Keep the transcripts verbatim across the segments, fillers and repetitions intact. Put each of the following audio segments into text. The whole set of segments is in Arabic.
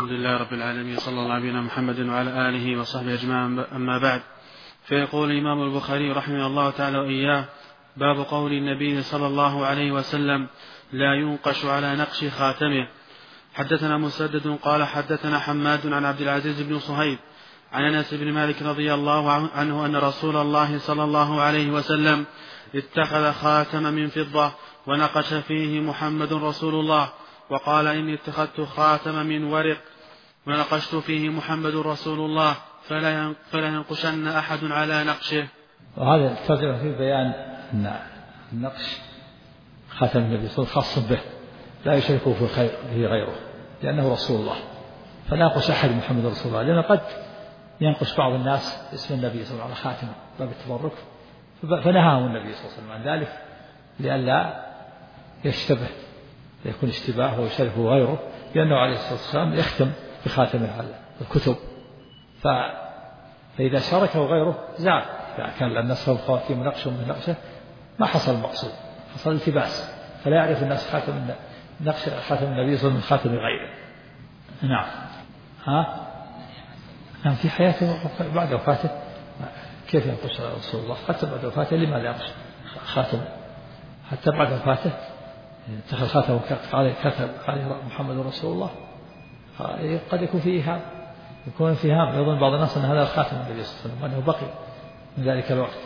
الحمد لله رب العالمين، صلى الله على نبينا محمد وعلى آله وصحبه أجمعين، أما بعد. فيقول الإمام البخاري رحمه الله تعالى وإياه: باب قول النبي صلى الله عليه وسلم: لا ينقش على نقش خاتمه. حدثنا مسدد قال حدثنا حماد عن عبد العزيز بن صهيب عن أنس بن مالك رضي الله عنه أن رسول الله صلى الله عليه وسلم اتخذ خاتم من فضة ونقش فيه محمد رسول الله، وقال: إني اتخذت خاتم من ورق ونقشت فيه محمد رسول الله، فلا ينقشن أحد على نقشه. وهذا الترجمة في بيان أن النقش خاتم النبي صلى الله عليه وسلم خاص به، لا يشركه في غيره، لأنه رسول الله، فلا ينقش أحد محمد رسول الله، لأن قد ينقش بعض الناس اسم النبي صلى الله عليه وسلم على خاتمه باب التبرك، فنهاهم النبي صلى الله عليه وسلم عن ذلك لئلا يشتبه، يكون اشتباه ويشركه غيره، لأنه عليه الصلاة والسلام يختم بخاتمه على الكتب، فإذا شاركه غيره زاد، إذا كان الناس خواتيم نقش من نقشه ما حصل المقصود، حصل التباس، فلا يعرف الناس خاتم نقش خاتم النبي صلى الله عليه وسلم من خاتم غيره. نعم. ها؟ نعم، في حياته بعد وفاته كيف ينقش رسول الله؟ حتى بعد وفاته لماذا ينقش خاتم؟ حتى بعد وفاته اتخذ خاتمه كتب عليه محمد رسول الله، قد يكون فيه إيهام، يكون فيه إيهام، يظن بعض الناس أن هذا خاتم النبي صلى الله عليه وسلم وأنه بقي من ذلك الوقت.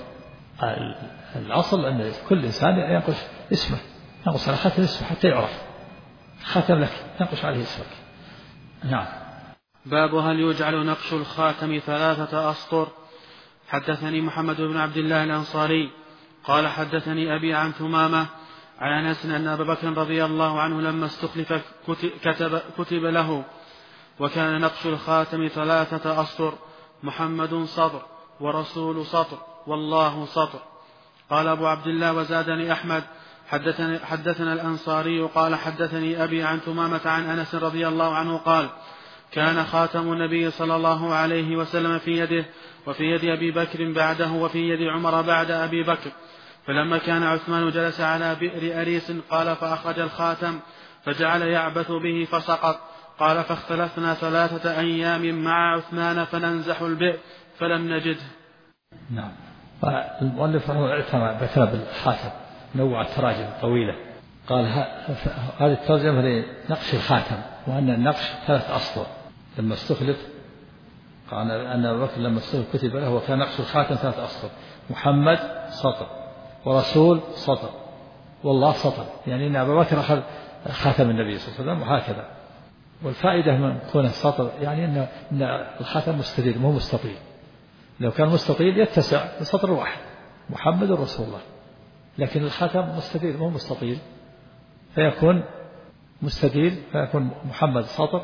الأصل أن كل إنسان ينقش اسمه، ينقش على خاتم اسمه حتى يعرف خاتم لك، ينقش عليه اسمك. نعم. باب هل يجعل نقش الخاتم ثلاثة أسطر. حدثني محمد بن عبد الله الأنصاري قال حدثني أبي عن ثمامة عن أنس أن أبا بكر رضي الله عنه لما استخلف كتب, كتب له: وكان نقش الخاتم ثلاثة أسطر، محمد سطر ورسول سطر والله سطر. قال أبو عبد الله: وزادني أحمد حدثني حدثنا الأنصاري قال حدثني أبي عن ثمامة عن أنس رضي الله عنه قال: كان خاتم النبي صلى الله عليه وسلم في يده وفي يد أبي بكر بعده وفي يد عمر بعد أبي بكر، فلما كان عثمان جلس على بئر أريس قال: فأخرج الخاتم فجعل يعبث به فسقط. قال: فاختلفنا ثلاثة أيام مع عثمان فننزح البئر فلم نجده. نعم. والمؤلف اعتنى بكتاب الخاتم، نوع التراجم طويلة، قال هذه الترجمة لنقش الخاتم، وأن النقش ثلاث أسطر لما استخلف، قال أن أبا بكر لما استخلف كتب له وكان نقش الخاتم ثلاث أسطر، محمد سطر ورسول سطر والله سطر، يعني أن أبا بكر أخذ خاتم النبي صلى الله عليه وسلم وهكذا. والفائدة من كون السطر يعني أن الخاتم مستدير مو مستطيل، لو كان مستطيل يتسع بسطر واحد محمد رسول الله، لكن الخاتم مستدير مو مستطيل، فيكون مستدير، فيكون محمد سطر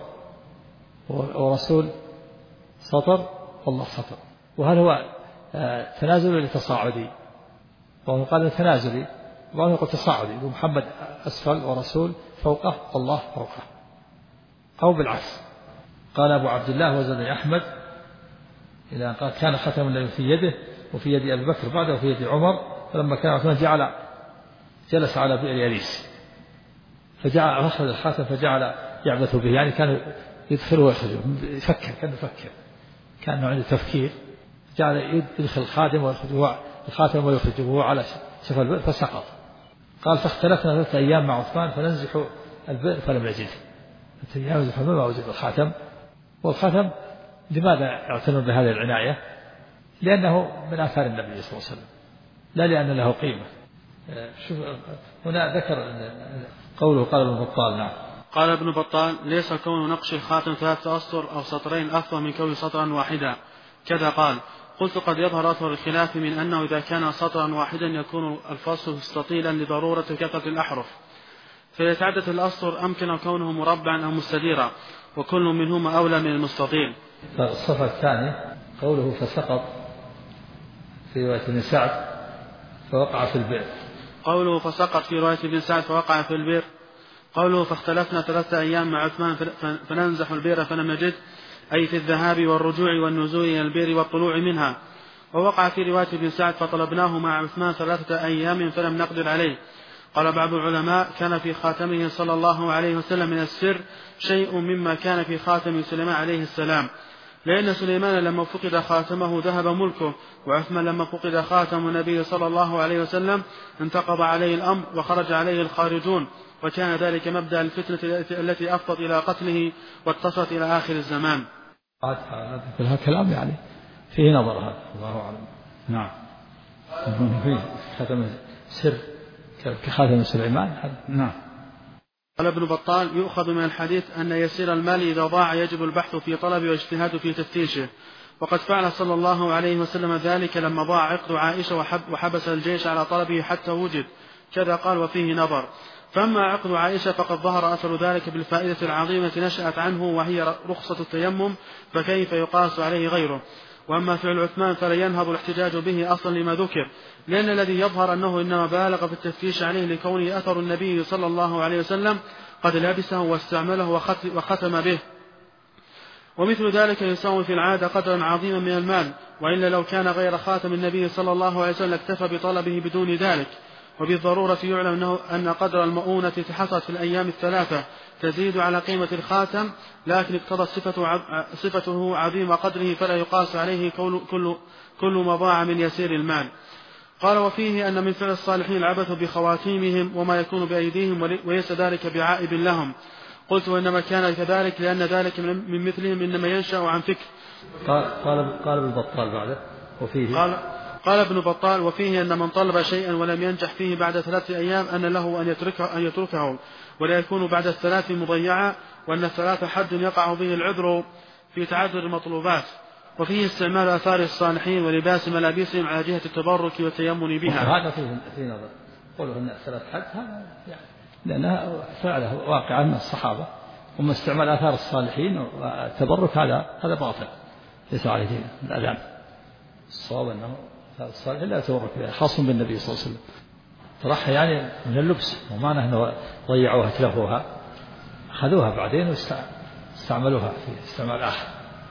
ورسول سطر والله سطر. وهل هو تنازل ولا تصاعدي؟ وهو قال تنازلي، وهو يقول تصاعدي، محمد أسفل ورسول فوقه والله فوقه، أو بالعكس. قال أبو عبد الله: وزادني أحمد إلى قال: كان ختم النبي في يده وفي يد أبي بكر بعده وفي يد عمر، فلما كان عثمان جعل جلس على بئر يريس فجعل أخذ الخاتم فجعل يعبث به، يعني كان يدخله ويخرجه، يفكر، كان يفكر، كان عنده تفكير، جعل يدخل الخاتم ويخرجه الخاتم ويخرجه وهو على شفا البئر فسقط. قال: فاختلفنا ثلاثة أيام مع عثمان فننزح البئر فلم نجده. ثلاثة أيام زحوا ما وجد الخاتم. والخاتم لماذا اعتنوا بهذه العناية؟ لأنه من آثار النبي صلى الله عليه وسلم، لا لأن له قيمة. شوف هنا ذكر قوله قال ابن بطال. نعم. قال ابن بطال: ليس كون نقش الخاتم ثلاثة أسطر أو سطرين أفضل من كون سطرا واحدا. كذا قال: قلت: قد يظهر أثر الخلاف من أنه إذا كان سطرا واحدا يكون الفصل مستطيلا لضرورة كثرة الأحرف، فيتعدد الأسطر أمكن كونه مربعا أو مستديرا، وكل منهما أولى من المستطيل. الصفة الثانية قوله: فسقط في رواية ابن سعد فوقع في البئر. قوله فسقط في رواية ابن سعد فوقع في البئر. قوله: فاختلفنا ثلاثة أيام مع عثمان فننزح البئر فلم نجد، أي في الذهاب والرجوع والنزول إلى البئر والطلوع منها. ووقع في رواية ابن سعد: فطلبناه مع عثمان ثلاثة أيام فلم نقدر عليه. قال بعض العلماء كان في خاتمه صلى الله عليه وسلم من السر شيء مما كان في خاتم سليمان عليه السلام، لأن سليمان لما فقد خاتمه ذهب ملكه، وعثمان لما فقد خاتم النبي صلى الله عليه وسلم انتقض عليه الأمر وخرج عليه الخارجون، وكان ذلك مبدأ الفتنة التي أفضت إلى قتله واتصلت إلى آخر الزمان. هذا كلام يعني فيه نظر، هذا الله أعلم. نعم. فيه خاتم سر كخاتم سليمان. نعم. قال ابن بطال: يؤخذ من الحديث أن يسير المال إذا ضاع يجب البحث في طلبه واجتهاد في تفتيشه، وقد فعل صلى الله عليه وسلم ذلك لما ضاع عقد عائشة وحب وحبس الجيش على طلبه حتى وجد، كذا قال وفيه نظر. فأما عقد عائشة فقد ظهر أثر ذلك بالفائدة العظيمة نشأت عنه وهي رخصة التيمم، فكيف يقاس عليه غيره؟ وأما فعل عثمان فلا ينهض الاحتجاج به أصلا لما ذكر، لأن الذي يظهر أنه إنما بالغ في التفتيش عليه لكونه أثر النبي صلى الله عليه وسلم قد لبسه واستعمله وختم به، ومثل ذلك يساوي في العادة قدرا عظيما من المال، وإلا لو كان غير خاتم النبي صلى الله عليه وسلم اكتفى بطلبه بدون ذلك. وبالضرورة يعلم أنه أن قدر المؤونة حصلت في الأيام الثلاثة تزيد على قيمة الخاتم، لكن اقتضت صفته, صفته عظيم قدره فلا يقاس عليه كل, كل, كل ما ضاع من يسير المال. قال: وفيه أن من فعل الصالحين العبث بخواتيمهم وما يكون بأيديهم وليس ذلك بعائب لهم. قلت: وإنما كان كذلك لأن ذلك من مثلهم إنما ينشأ عن فكر. قال قال ابن بطال بعده وفيه قال قال ابن بطال: وفيه أن من طلب شيئا ولم ينجح فيه بعد ثلاثة أيام أن له أن يتركه, أن يتركه ولا يكون بعد الثلاث مضيعا، وأن الثلاث حد يقع به العذر في تعذر المطلوبات. وفيه استعمال آثار الصالحين ولباس ملابسهم على جهة التبرك والتيمن بها. هذا فيه في نظر قوله أن الثلاث حد هذا يعني لأنها فعله واقعا من الصحابة، وما استعمال آثار الصالحين والتبرك هذا هذا باطل ليس عليه الأذان. الصواب أنه الصالح لا يتبرك بها، خاص بالنبي صلى الله عليه وسلم. طرحها يعني من اللبس، وما نحن ضيعوها تلفوها، أخذوها بعدين واستعملوها في استعمال آخر،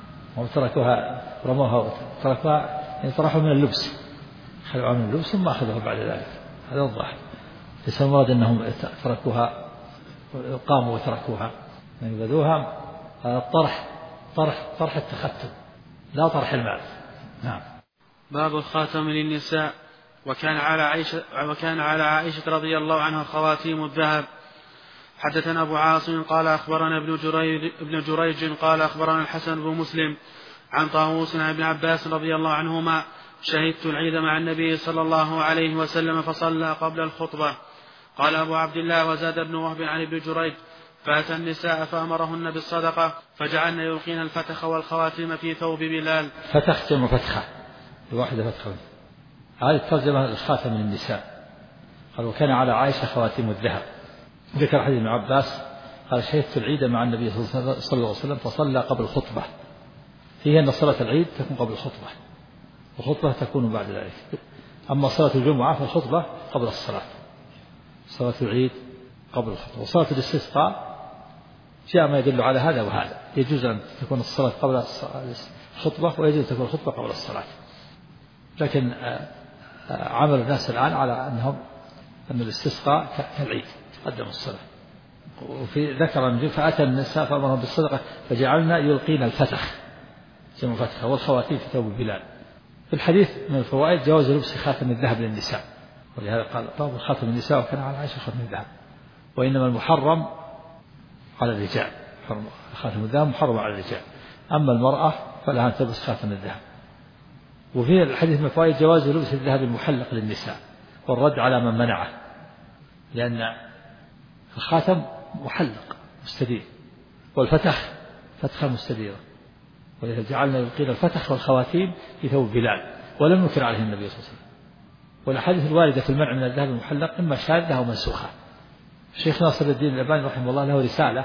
وتركوها رموها وتركوها يعني طرحوا من اللبس، خلوها من اللبس ثم أخذوها بعد ذلك. هذا الظاهر، ليس المراد أنهم تركوها قاموا وتركوها، يعني بدوها الطرح طرح طرح التختم لا طرح المال. نعم. باب الخاتم للنساء. وكان على عائشة وكان على عائشة رضي الله عنها خواتيم الذهب. حدثنا أبو عاصم قال أخبرنا ابن جريج, ابن جريج قال أخبرنا الحسن بن مسلم عن طاووس عن ابن عباس رضي الله عنهما: شهدت العيد مع النبي صلى الله عليه وسلم فصلى قبل الخطبة. قال أبو عبد الله: وزاد ابن وهب عن ابن جريج: فأتى النساء فأمرهن بالصدقة فجعلن يلقين الفتخ والخواتيم في ثوب بلال. فتخ جمع فتخة الواحدة فتخة. هذه الترجمة الخاتم من النساء. قال: وكان على عائشة خواتيم الذهب. ذكر حديث ابن عباس قال: شهدت العيد مع النبي صلى الله عليه وسلم فصلى قبل الخطبة. فيه أن صلاة العيد تكون قبل الخطبة والخطبة تكون بعد ذلك. أما صلاة الجمعة فالخطبة قبل الصلاة. صلاة العيد قبل الخطبة. وصلاة الاستسقاء جاء ما يدل على هذا وهذا، يجوز أن تكون الصلاة قبل الخطبة ويجوز أن تكون الخطبة قبل الصلاة. لكن عمل الناس الآن على أنهم أن الاستسقاء كالعيد تقدم الصلاة. وفي ذكر النبي: فأتى النساء فأمرهم بالصدقة فجعلنا يلقين الفتخ جمع فتخة والخواتيم في ثوب بلال. في الحديث من الفوائد جواز لبس خاتم الذهب للنساء، ولهذا قال: باب خاتم النساء وكان على عائشة خاتم الذهب. وإنما المحرم على الرجال، خاتم الذهب محرم على الرجال، أما المرأة فلها أن تلبس خاتم الذهب. وفي الحديث من الفوائد جواز لبس الذهب المحلق للنساء والرد على من منعه، لأن الخاتم محلق مستدير والفتخ فتخة مستديرة، ولذا جعلنا يلقين الفتخ والخواتيم في ثوب بلال، ولم ينكر عليه النبي صلى الله عليه وسلم. والأحاديث الواردة في المنع من الذهب المحلق إما شاذة أو منسوخة. الشيخ ناصر الدين الألباني رحمه الله له رسالة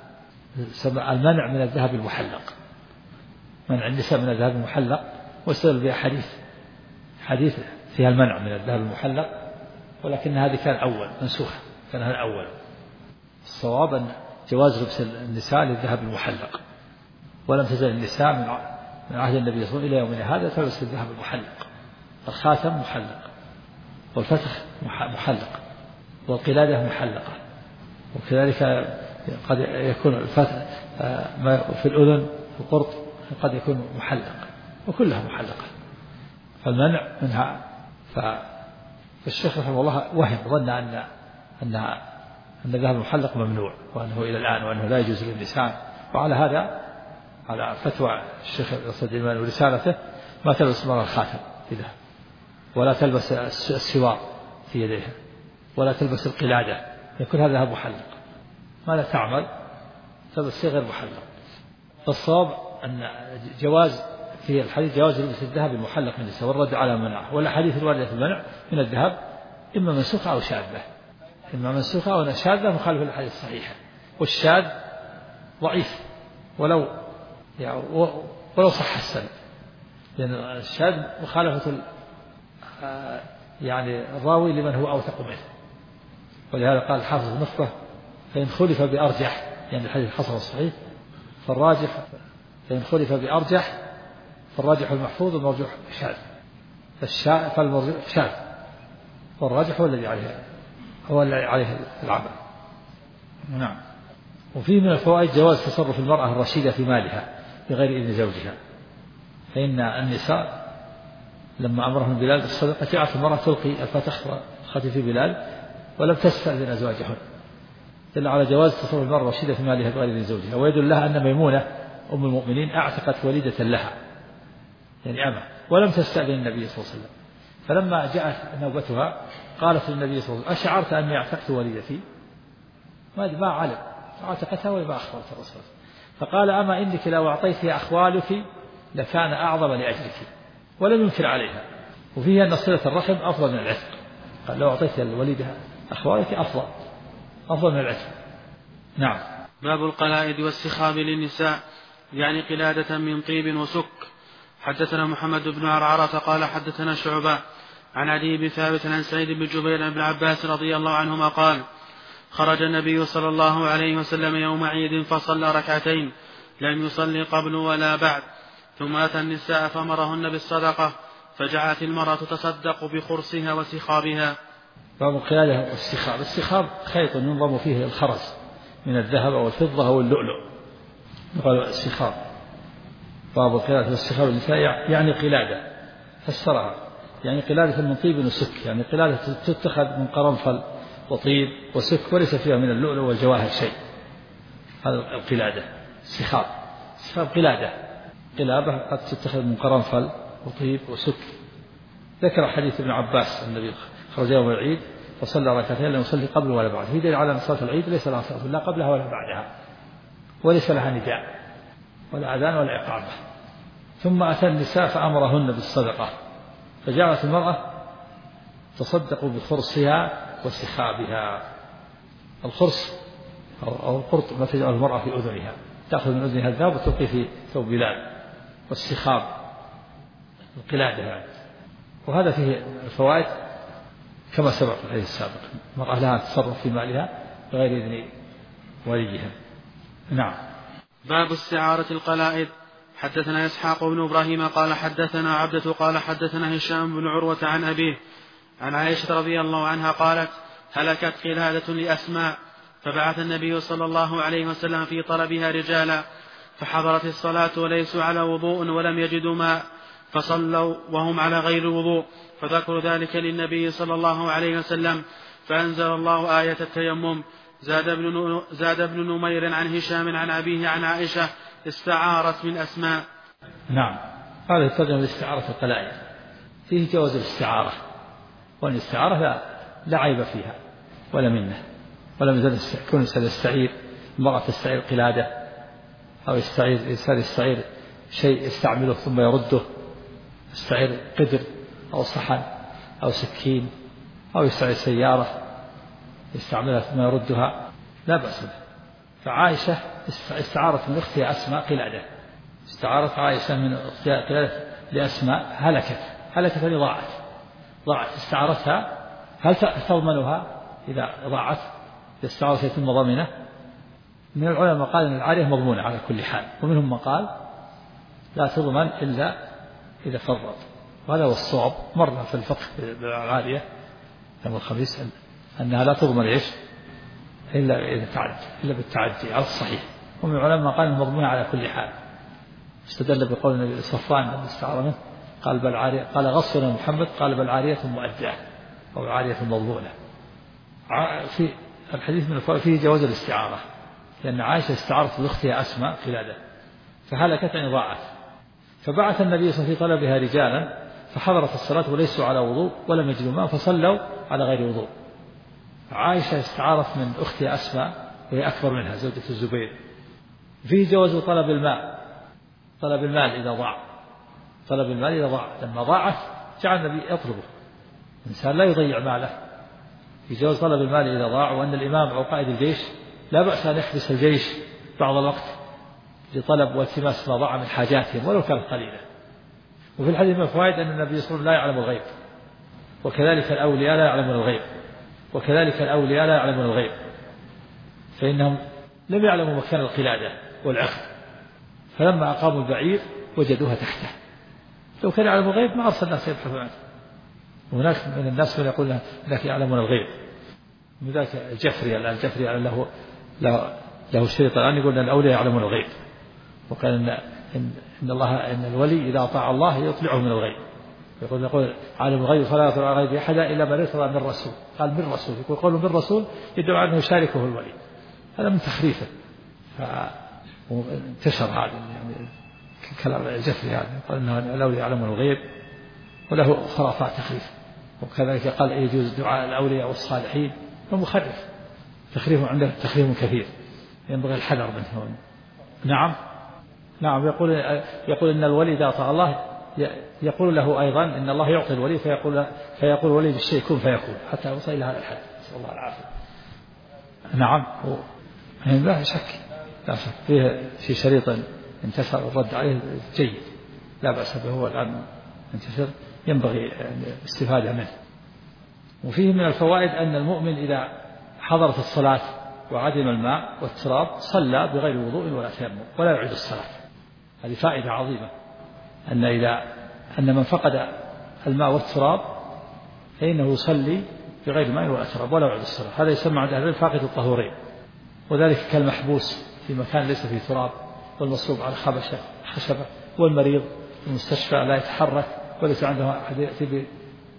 المنع من الذهب المحلق، منع النساء من الذهب المحلق، واستدل بها حديث حديث فيها المنع من الذهب المحلق، ولكن هذه كان أول منسوخة، كان هذا أول. الصواب أن جواز لبس النساء للذهب المحلق، ولم تزل النساء من عهد النبي صلى الله عليه وسلم إلى يومنا هذا تلبس الذهب المحلق، الخاتم محلق والفتخ محلق، والقلادة محلقة. وكذلك قد يكون الفتح في الأذن في القرط قد يكون محلق، وكلها محلقة، فالمنع منها. فالشيخ رحمه الله وهم ظن أن أن أن الذهب المحلق ممنوع، وأنه إلى الآن وأنه لا يجوز للنساء. وعلى هذا على فتوى الشيخ الأسد الإمام ورسالته ما تلبس المرأة الخاتم في ذهب، ولا تلبس السوار في يديها، ولا تلبس القلادة، يكون هذا ذهب محلق. ماذا تعمل؟ تلبس غير محلق. فالصواب أن جواز في الحديث جواز لبس الذهب المحلق من النساء، والرد على منعه. والأحاديث الواردة في المنع من الذهب إما منسوخة أو شاذة، إما منسوخة أو شاذة مخالفة للحديث الصحيح. والشاذ ضعيف ولو يعني ولو صح السند، لأن الشاذ مخالفة يعني الراوي لمن هو أوثق منه. ولهذا قال الحافظ النخبة: فإن خلف بأرجح، يعني الحديث الحسن الصحيح، فالراجح فإن خلف بأرجح فالراجح المحفوظ والمرجوح شاذ، فالشاذ فالمرجوح شاذ، والراجح هو الذي عليه هو الذي عليه العمل. نعم. وفيه من الفوائد جواز تصرف المرأة الرشيدة في مالها بغير إذن زوجها، فإن النساء لما أمرهم بلال بالصدقة جعلت المرأة تلقي الفتح خفيف بلال ولم تستأذن أزواجهن، دل على جواز تصرف المرأة الرشيدة في مالها بغير إذن زوجها. ويدل لها أن ميمونة أم المؤمنين أعتقت وليدة لها، يعني أمة، ولم تستأذن النبي صلى الله عليه وسلم. فلما جاءت نوبتها قالت للنبي صلى الله عليه وسلم: أشعرت أني أعتقت وليدتي؟ ما علم اعتقتها وما أخبرت الرسول. فقال: أما إنك لو أعطيتها أخوالك لكان أعظم لأجلك، ولم ينكر عليها. وفيه أن صلة الرحم أفضل من العتق، قال: لو أعطيتها الوليدة أخوالك أفضل أفضل من العتق. نعم. باب القلائد والسخاب للنساء، يعني قلادة من طيب وسك. حدثنا محمد بن عرعرة قال حدثنا شعبة عن عدي بن ثابت عن سعيد بن جبير بن عباس رضي الله عنهما قال: خرج النبي صلى الله عليه وسلم يوم عيد فصلى ركعتين لم يصلي قبل ولا بعد، ثم أتى النساء فأمرهن بالصدقة، فجعلت المرأة تصدق بخرصها وسخابها. باب القلادة والسخاب. السخاب خيط ينظم فيه الخرز من الذهب أو الفضة أو اللؤلؤ، قال السخاب. باب القلادة والسخاب للنساء يعني قلادة، فسرها يعني قلادة من طيب وسك، يعني قلادة تتخذ من قرنفل وطيب وسك وليس فيها من اللؤلؤ والجواهر شيء، هذا القلادة. سخاب سخاب قلادة قلابة قد تتخذ من قرنفل وطيب وسك. ذكر حديث ابن عباس النبي خرج يوم العيد فصلى ركعتين لم يصلي قبل ولا بعد، في دليل على أن صلاة العيد ليس لها صلاة لا قبلها ولا بعدها، وليس لها نداء ولا أذان ولا إقامة. ثم أتى النساء فأمرهن بالصدقة، فجعلت المرأة تصدق بخرصها وسخابها. الخرص أو القرط ما تجعل المرأة في أذنها، تأخذ من أذنها الذهب وتلقي في ثوب بلال. والسخاب القلادة يعني. وهذا فيه الفوائد كما سبق في الحديث السابق، المرأة لها تصرف في مالها بغير إذن وليها. نعم. باب استعارة القلائد. حدثنا إسحاق بن إبراهيم قال حدثنا عبدة قال حدثنا هشام بن عروة عن أبيه عن عائشة رضي الله عنها قالت: هلكت قلادة لأسماء، فبعث النبي صلى الله عليه وسلم في طلبها رجالا، فحضرت الصلاة وليسوا على وضوء ولم يجدوا ماء، فصلوا وهم على غير وضوء، فذكروا ذلك للنبي صلى الله عليه وسلم، فأنزل الله آية التيمم. زاد ابن, زاد ابن نمير عن هشام عن أبيه عن عائشة: استعارت من أسماء. نعم. هذا يترجم لاستعارة القلائد، فيه جواز الاستعارة، والاستعارة لا, لا عيب فيها ولا منه، ولم يزل يكون يستعير المرأة تستعير قلادة أو يستعير إنسان يستعير شيء يستعمله ثم يرده، يستعير قدر أو صحن أو سكين، أو يستعير سيارة يستعملها ثم يردها، لا بأس به. فعائشة استعارت من أختها أسماء قلادة، استعارت عائشة من أختها قلادة لأسماء، هلكت هلكت يعني ضاعت ضاعت استعارتها، هل تضمنها إذا ضاعت؟ استعارت يتم ضمنه. من العلماء قال أن العارية مضمونة على كل حال، ومنهم من قال لا تضمن إلا إذا فرط، وهذا هو الصواب. مرنا في الفقه بالعارية يوم الخميس أنها لا تضمن إيش إلا إذا تعدي إلا بالتعدي على الصحيح. ومن العلماء قال مضمونة على كل حال، استدل بقول النبي صفوان الذي استعار منه قال بل عارية، قال غصنا محمد قال بل عارية مؤدية أو عارية مضمونة. في الحديث من الفوائد فيه جواز الاستعارة، لأن عائشة استعارت لأختها أسماء قلادة فهلكت يعني ضاعت، فبعث النبي صلى الله عليه وسلم في طلبها رجالا فحضرت الصلاة وليسوا على وضوء ولم يجدوا ماء فصلوا على غير وضوء. عائشة استعارت من أختها أسماء وهي أكبر منها زوجة الزبير. فيه جواز طلب الماء، طلب المال إذا ضاع، طلب المال إذا ضاع لما ضاعت جعل النبي يطلبه، الإنسان لا يضيع ماله. في جواز طلب المال إذا ضاع، وأن الإمام أو قائد الجيش لا بأس أن يحبس الجيش بعض الوقت لطلب والتماس ما ضاع من حاجاتهم ولو كانت قليلة. وفي الحديث من الفوائد أن النبي صلى الله عليه وسلم لا يعلم الغيب، وكذلك الأولياء لا يعلمون الغيب، وكذلك الأولياء لا يعلمون الغيب، فإنهم لم يعلموا مكان القلادة والعقد، فلما أقاموا البعير وجدوها تحته، لو كان يعلم الغيب ما أرسل الناس يبحثون عنه. وهناك من الناس من يقول أنك يعلمون الغيب، من ذاك الجفري الجفري له له له شريط الآن يقول أن الأولياء يعلمون الغيب، وقال إن إن, إن الله إن الولي إذا أطاع الله يطلعه من الغيب، يقول يقول عالم الغيب فلا يطلع على الغيب أحدا إلا من ارتضى من الرسول، قال من الرسول، يقول قوله من الرسول يدعو أنه يشاركه الولي، هذا من تخريفه. فانتشر هذا يعني كلام الجفري هذا، قال إنه الأولياء يعلمون الغيب وله خرافات تخريف. وكذلك قال يجوز دعاء الأولياء والصالحين، فمخرف تخريف عنده تخريف كثير ينبغي الحذر منه. نعم نعم يقول يقول إن الولي إذا أطاع الله يقول له أيضا إن الله يعطي الولي فيقول فيقول الولي بالشيء كن فيكون حتى يوصل إلى هذا الحد، نسأل الله العافية. نعم لا شك لا شك فيه في شريط انتشر والرد عليه جيد لا بأس به، هو الآن انتشر ينبغي الاستفادة منه. وفيه من الفوائد أن المؤمن إذا حضرت الصلاة وعدم الماء والتراب صلى بغير وضوء ولا تيمم ولا يعيد الصلاة. هذه فائدة عظيمة، أن إذا أن من فقد الماء والتراب فإنه يصلي بغير ماء ولا تراب ولا يعيد الصلاة. هذا يسمى عند أهل العلم فاقد الطهورين، وذلك كالمحبوس في مكان ليس فيه تراب، والمصلوب على خبشة خشبة، والمريض في المستشفى لا يتحرك وليس عنده أحد يأتي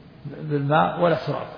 بالماء ولا تراب،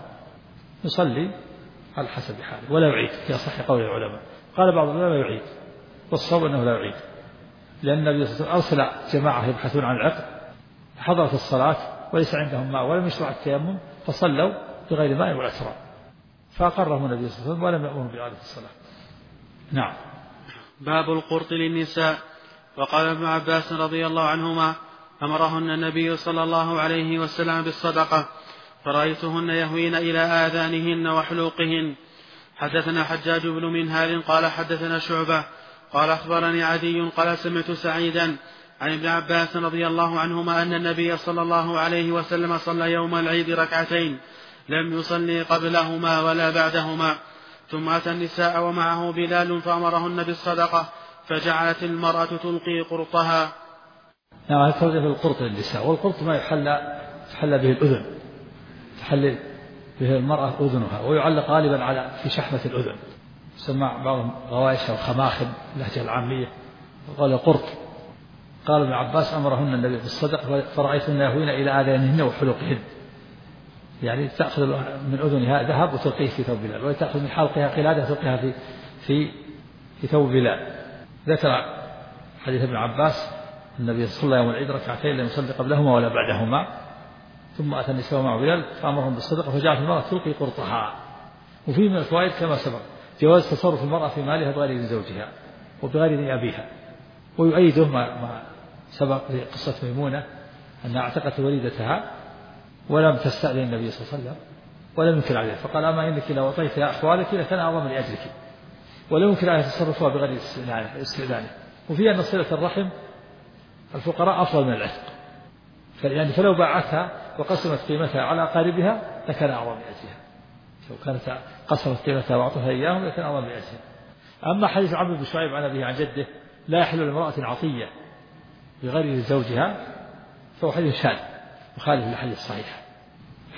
يصلي على حسب حاله ولا يعيد في أصح قول العلماء. قال بعض العلماء لا يعيد، والصواب أنه لا يعيد، لأن النبي صلى الله عليه وسلم أرسل جماعة يبحثون عن العقد حضرت الصلاة وليس عندهم ماء ولم يشرع التيمم فصلوا بغير ماء ولا تراب، فأقرهم النبي صلى الله عليه وسلم ولم يأمرهم بإعادة الصلاة. نعم. باب القرط للنساء. وقال ابن عباس رضي الله عنهما أمرهن النبي صلى الله عليه وسلم بالصدقة فرأيتهن يهوين إلى آذانهن وحلوقهن. حدثنا حجاج بن منهال قال حدثنا شعبة قال أخبرني عدي قال سمعت سعيدا عن ابن عباس رضي الله عنهما أن النبي صلى الله عليه وسلم صلى يوم العيد ركعتين لم يصلي قبلهما ولا بعدهما، ثم أتى النساء ومعه بلال فأمرهن بالصدقة فجعلت المرأة تلقي قرطها. نعم هذا فرق في القرط للنساء، والقرط ما يحل تحل به الأذن، تحل به المرأة أذنها، ويعلق غالبا على في شحمة الأذن، سمع بعضهم غوايش أو خماخل اللهجة العامية، وقال قرط. قال ابن عباس أمرهن النبي بالصدقة فرأيتهن يهوين إلى آذانهن وحلوقهن، يعني تأخذ من أذنها ذهب وتلقيه في ثوب بلال، وتأخذ من حلقها قلادة تلقيها في في في ثوب بلال. ذكر حديث ابن عباس النبي صلى الله عليه وسلم يوم العيد ركعتين لم يصلي قبلهما ولا بعدهما، ثم أتى النساء مع بلال فأمرهم بالصدقة فجعلت المرأة تلقي قرطها. وفيه من الفوائد كما سبق جواز تصرف المرأة في مالها بغير إذن زوجها وبغير إذن أبيها، ويؤيده ما سبق في قصة ميمونة أنها اعتقت وليدتها ولم تستأذن النبي صلى الله عليه وسلم ولم ينكر عليها، فقال أما إنك لو أعطيتها أخوالك لكان أعظم لأجلك، ولم ينكر عليها تصرفها بغير استئذانه. وفيه أن صلة الرحم الفقراء أفضل من العتق، يعني فلو باعتها وقسمت قيمتها على أقاربها لكان أعظم لأجلها، لو كانت قسمت قيمتها وأعطتها إياهم لكان أعظم لأجلها. أما حديث عمرو بن شعيب عن أبيه عن جده لا يحل لامرأة عطية بغير زوجها فهو حديث شاذ مخالف للحديث الصحيح،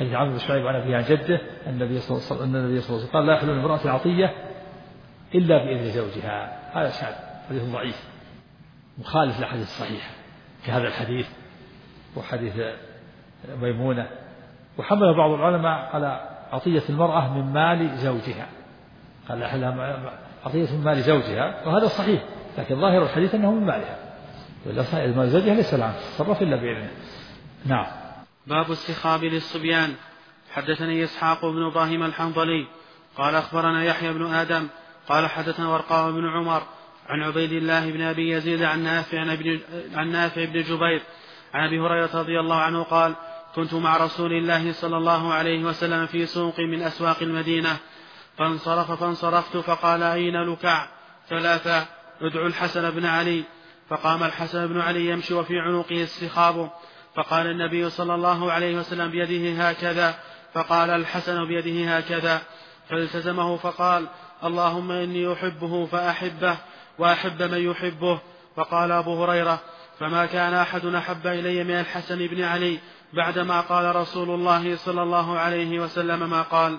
حديث عمرو بن شعيب عن أبيه عن جده أن النبي صلى الله عليه وسلم النبي صلى الله عليه وسلم قال لا يحل لامرأة عطية إلا بإذن زوجها. هذا شاذ، حديث ضعيف مخالف للحديث الصحيح كهذا الحديث وحديث ميمونة. وحمل بعض العلماء على عطية المرأة من مال زوجها، قال لا يحل عطية من مال زوجها، وهذا صحيح، لكن ظاهر الحديث أنه من مالها، ولا صحيح مال زوجها ليس لها تصرف إلا بإذنه. نعم. باب السخاب للصبيان. حدثني إسحاق بن إبراهيم الحنظلي قال أخبرنا يحيى بن آدم قال حدثنا ورقاء بن عمر عن عبيد الله بن أبي يزيد عن نافع عن نافع بن جبير عن أبي هريرة رضي الله عنه قال كنت مع رسول الله صلى الله عليه وسلم في سوق من أسواق المدينة فانصرف فانصرفت فقال أين لكع؟ ثلاثة ادعوا الحسن بن علي. فقام الحسن بن علي يمشي وفي عنقه السخاب، فقال النبي صلى الله عليه وسلم بيده هكذا، فقال الحسن بيده هكذا، فالتزمه فقال اللهم إني أحبه فأحبه وأحب من يحبه. فقال أبو هريرة فما كان أحد أحب إلي من الحسن بن علي بعدما قال رسول الله صلى الله عليه وسلم ما قال.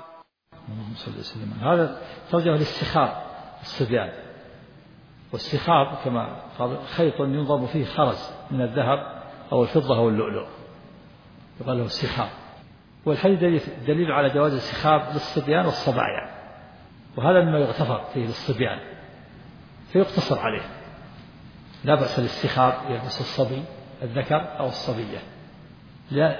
هذا ترجمة للسخاب الصبيان، والسخاب كما قال خيط ينضم فيه خرز من الذهب أو الفضة أو اللؤلؤ يقال له السخاب. والحديث دليل على جواز السخاب للصبيان والصبايا، وهذا مما يغتفر فيه للصبيان فيقتصر عليه، لا بأس للسخاب يلبس الصبي الذكر أو الصبية لا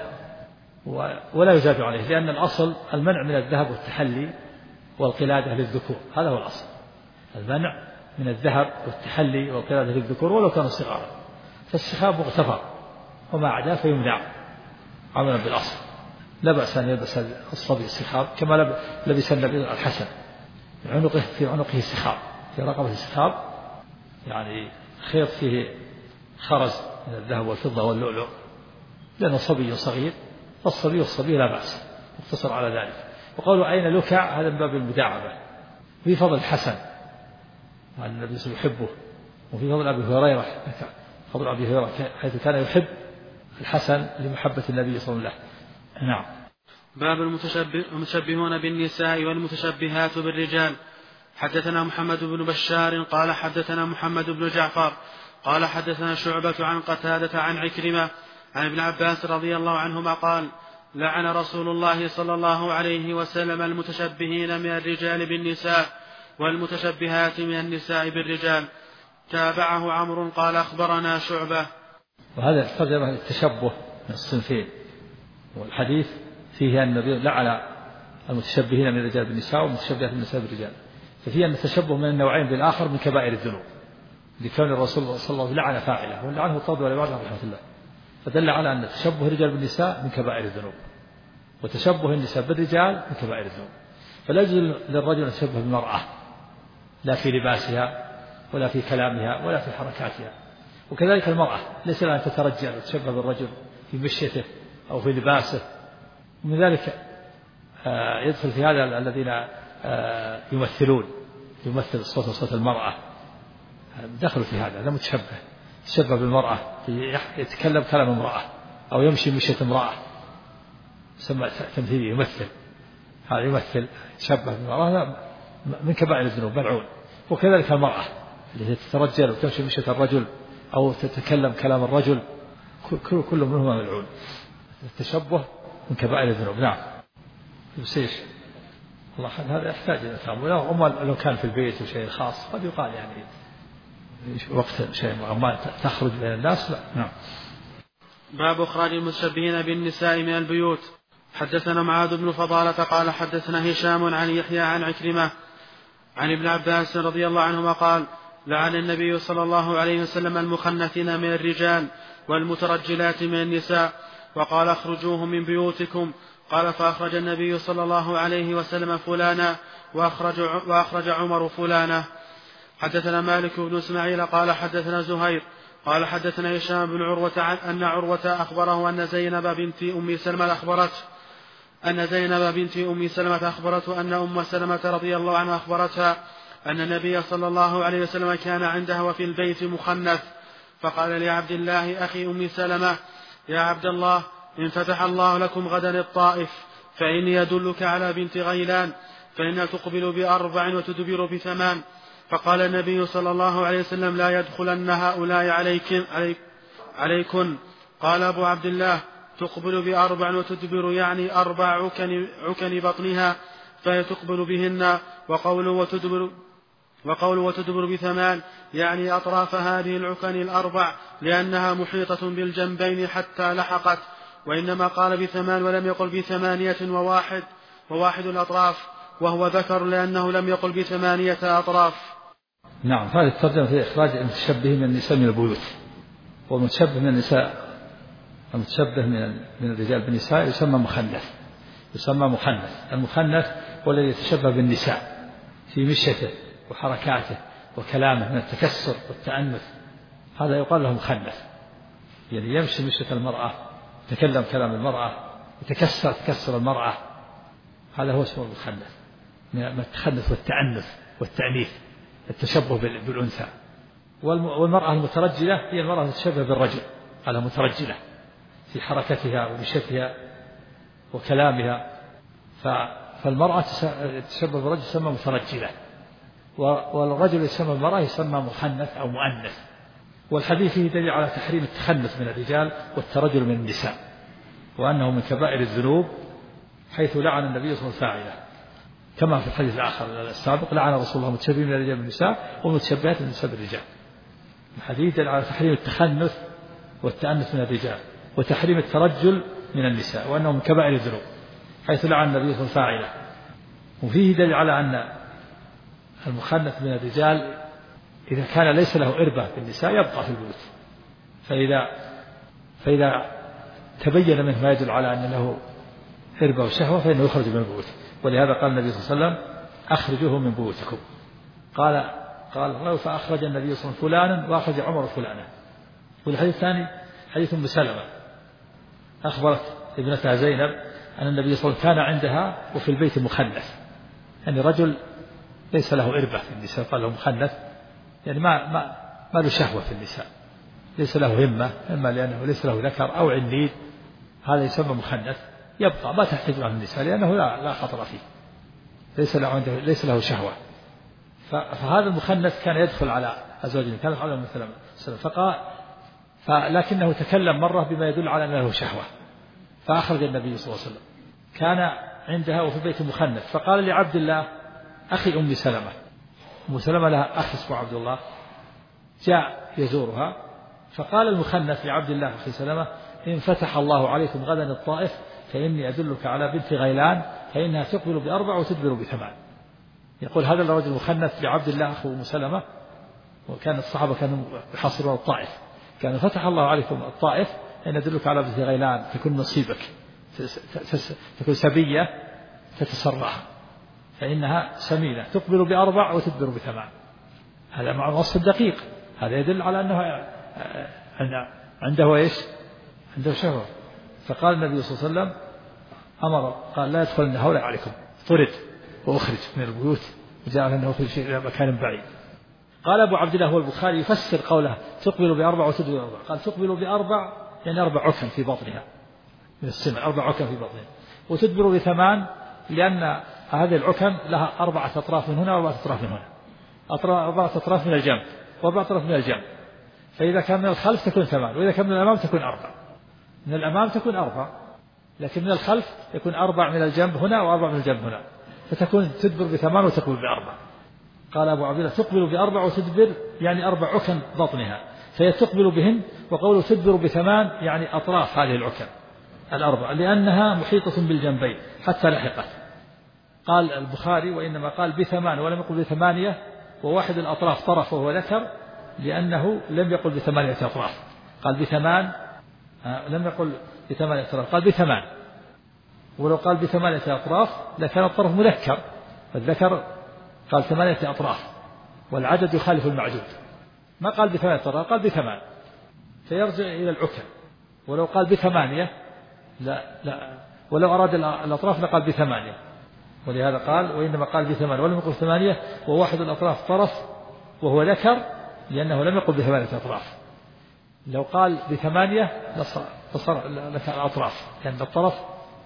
ولا يزاد عليه، لأن الأصل المنع من الذهب والتحلي والقلادة للذكور، هذا هو الأصل، المنع من الذهب والتحلي والقلادة للذكور ولو كانوا صغارا، فالسخاب مغتفر وما عداه فيمنع عملا بالأصل. لا بأس أن يلبس الصبي السخاب كما لبس النبي الحسن في عنقه في عنقه سخاب، في رقبة السخاب يعني خيط فيه خرز من الذهب والفضة واللؤلؤ، لأنه صبي صغير، فالصبي والصبي لا بأس، اقتصر على ذلك. وقالوا أين لكع هذا من باب المداعبة. في فضل الحسن مع النبي صلى الله عليه وسلم يحبه، وفي فضل أبي هريرة فضل أبي هريرة حيث كان يحب الحسن لمحبة النبي صلى الله عليه وسلم. نعم. باب المتشبهون بالنساء والمتشبهات بالرجال. حدثنا محمد بن بشار قال حدثنا محمد بن جعفر قال حدثنا شعبة عن قتادة عن عكرمة عن ابن عباس رضي الله عنهما قال لعن رسول الله صلى الله عليه وسلم المتشبهين من الرجال بالنساء والمتشبهات من النساء بالرجال. تابعه عمرو قال أخبرنا شعبة. وهذا ترجمة التشبه من الصنفين، والحديث فيه أن النبي لعن المتشبهين من الرجال بالنساء والمتشبهات من النساء بالرجال، ففيه أن التشبه من النوعين بالآخر من كبائر الذنوب، لكون الرسول صلى الله عليه وسلم لعن فاعله ولعنه الطرد والعباد رحمة الله، فدل على أن تشبه الرجال بالنساء من كبائر الذنوب، وتشبه النساء بالرجال من كبائر الذنوب. فلا يجوز للرجل أن يتشبه بالمرأة لا في لباسها ولا في كلامها ولا في حركاتها، وكذلك المرأة ليس لها أن تترجل وتشبه بالرجل في مشيته أو في لباسه. ومن ذلك يدخل في هذا الذين يمثلون يمثل الصوت وصوت المرأة، دخلوا في هذا، هذا متشبه يتشبه بالمرأة، يتكلم كلام امرأة أو يمشي مشية امرأة، سمى تمثيلي يمثل، هذا يمثل تشبه بالمرأة من كبائر الذنوب ملعون. وكذلك المرأة التي تترجل وتمشي مشية الرجل أو تتكلم كلام الرجل كل كل منهما ملعون. التشبه من كبائر الذنوب. نعم. يسيش الله هذا يحتاج إلى تعامل، أما لو كان في البيت وشيء خاص قد يقال يعني وقت شيء ما تخرج بين الناس لا. نعم. باب إخراج المتشبهين بالنساء من البيوت. حدثنا معاذ بن فضالة قال حدثنا هشام عن يحيى عن عكرمة عن ابن عباس رضي الله عنهما قال لعن النبي صلى الله عليه وسلم المخنثين من الرجال والمترجلات من النساء وقال اخرجوهم من بيوتكم. قال فأخرج النبي صلى الله عليه وسلم فلانا وأخرج, وأخرج عمر فلانا. حدثنا مالك بن إسماعيل قال حدثنا زهير قال حدثنا هشام بن عروة أن عروة أخبره أن زينب بنت أم سلمة أخبرته أن زينب بنت أم سلمة أخبرته أن أم سلمة رضي الله عنها أخبرتها أن النبي صلى الله عليه وسلم كان عندها وفي البيت مخنث، فقال لعبد الله أخي أم سلمة يا عبد الله إن فتح الله لكم غدا الطائف فإني أدلك على بنت غيلان فإنها تقبل بأربع وتدبر بثمان. فقال النبي صلى الله عليه وسلم لا يدخلن هؤلاء عليكم عليك عليكن. قال أبو عبد الله تقبل بأربع وتدبر يعني أربع عكن, عكن بطنها فهي تقبل بهن. وقول وتدبر, وقول وتدبر بثمان يعني أطراف هذه العكن الأربع لأنها محيطة بالجنبين حتى لحقت. وإنما قال بثمان ولم يقل بثمانية وواحد وواحد الأطراف وهو ذكر لأنه لم يقل بثمانية أطراف. نعم. هذه الترجمة في إخراج المتشبه من النساء من البيوت. والمتشبه من النساء المتشبه من من الرجال بالنساء يسمى مخنث يسمى مخنث. المخنث هو الذي يتشبه بالنساء في مشيته وحركاته وكلامه من التكسر والتأنث، هذا يقال له مخنث. يعني يمشي مشية المرأة، يتكلم كلام المرأة، يتكسر تكسر المرأة، هذا هو اسمه المخنث، من التخنث والتعنث والتأنيث، التشبه بالأنثى. والمرأة المترجلة هي المرأة تتشبه بالرجل، على مترجلة في حركتها ومشيتها وكلامها. فالمرأة تتشبه بالرجل يسمى مترجلة، والرجل يسمى المرأة يسمى مخنث أو مؤنث. والحديث فيه دليل على تحريم التخنث من الرجال والترجل من النساء، وأنه من كبائر الذنوب، حيث لعن النبي صلى الله عليه وسلم كما في الحديث الآخر السابق لعن رسول الله المتشبهين من الرجال بالنساء والمتشبهات من النساء بالرجال. الحديث دليل على تحريم التخنث والتأنث من الرجال وتحريم الترجل من النساء، وأنه من كبائر الذنوب، حيث لعن النبي صلى الله عليه وسلم. وفيه دليل على أن المخنث من الرجال إذا كان ليس له إربة بالنساء يبقى في البيوت، فإذا فإذا تبين منه ما يدل على أن له إربة وشهوة فإنه يخرج من البيوت. ولهذا قال النبي صلى الله عليه وسلم أخرجوه من بيوتكم. قال قال فأخرج النبي صلى الله عليه وسلم فلانا وأخرج عمر فلانا. والحديث الثاني حديث أم سلمة أخبرت ابنتها زينب أن النبي صلى الله عليه وسلم كان عندها وفي البيت مخنث، يعني رجل ليس له إربة في النساء، قال له مخنث، يعني ما ما ما له شهوة في النساء، ليس له همة، إما لأنه ليس له ذكر أو عنيد، هذا يسمى مخنث، يبقى ما تحتاج له النساء لأنه لا لا خطر فيه، ليس له عنده ليس له شهوة. فهذا المخنث كان يدخل على أزواجه، كان يدخل على مثلا فقال فلكنه تكلم مرة بما يدل على أن له شهوة، فأخرج النبي صلى الله عليه وسلم كان عندها وفي بيت مخنث، فقال لعبد الله أخي أم سلمة، أم سلمة لها أخ اسمه عبد الله جاء يزورها، فقال المخنث لعبد الله أخي سلمة إن فتح الله عليكم غدا الطائف فإني أدلك على بنت غيلان فإنها تقبل بأربع وتدبر بثمان. يقول هذا الرجل المخنث لعبد الله أخو أم سلمة، وكان الصحابة كانوا يحصرون الطائف، كان فتح الله عليكم الطائف إن أدلك على بنت غيلان تكون نصيبك، تكون سبية تتسرح فإنها سمينة تقبل بأربع وتدبر بثمان. هذا مع الوصف الدقيق، هذا يدل على أنه عنده إيش؟ عنده شهوة. فقال النبي صلى الله عليه وسلم أمر قال لا يدخلن هؤلاء عليكم، طرد وأخرج من البيوت وجاء أنه أخرج إلى مكان بعيد. قال أبو عبد الله هو البخاري يفسر قوله تقبل بأربع وتدبر بأربع، قال تقبل بأربع يعني أربع عكن في بطنها من السمع، أربع عكن في بطنها، وتدبر بثمان لأن هذه العكن لها أربعة أطراف من هنا وأربعة أطراف من هنا، أربعة أطراف من الجنب وأربعة أطراف من الجنب، فإذا كان من الخلف تكون ثمان، وإذا كان من الأمام تكون أربع. من الأمام تكون أربع، لكن من الخلف يكون أربع من الجنب هنا وأربع من الجنب هنا، فتكون تدبر بثمان وتقبل بأربع. قال أبو عبد الله تقبل بأربع وتدبر يعني أربع عكن بطنها، فهي تقبل بهن. وقوله تدبر بثمان يعني أطراف هذه العكن الأربع لأنها محيطة بالجنبين حتى لحقت. قال البخاري وإنما قال بثمان ولم يقل بثمانية، وواحد الأطراف طرف وهو ذكر لأنه لم يقل بثمانية أطراف، قال بثمان لم يقل بثمانية أطراف، قال بثمان. ولو قال بثمانية أطراف لكان الطرف مذكر، فالذكر قال ثمانية أطراف والعدد يخالف المعدود، ما قال بثمانية أطراف قال بثمان، فيرجع إلى العكن. ولو قال بثمانية لا لا ولو أراد الأطراف لقال بثمانية، ولهذا قال وإنما قال بثمان ولم يقل ثمانية، وواحد الأطراف طرف وهو ذكر لأنه لم يقل بثمانية أطراف. لو قال بثمانية لصار لك الأطراف، لأن الطرف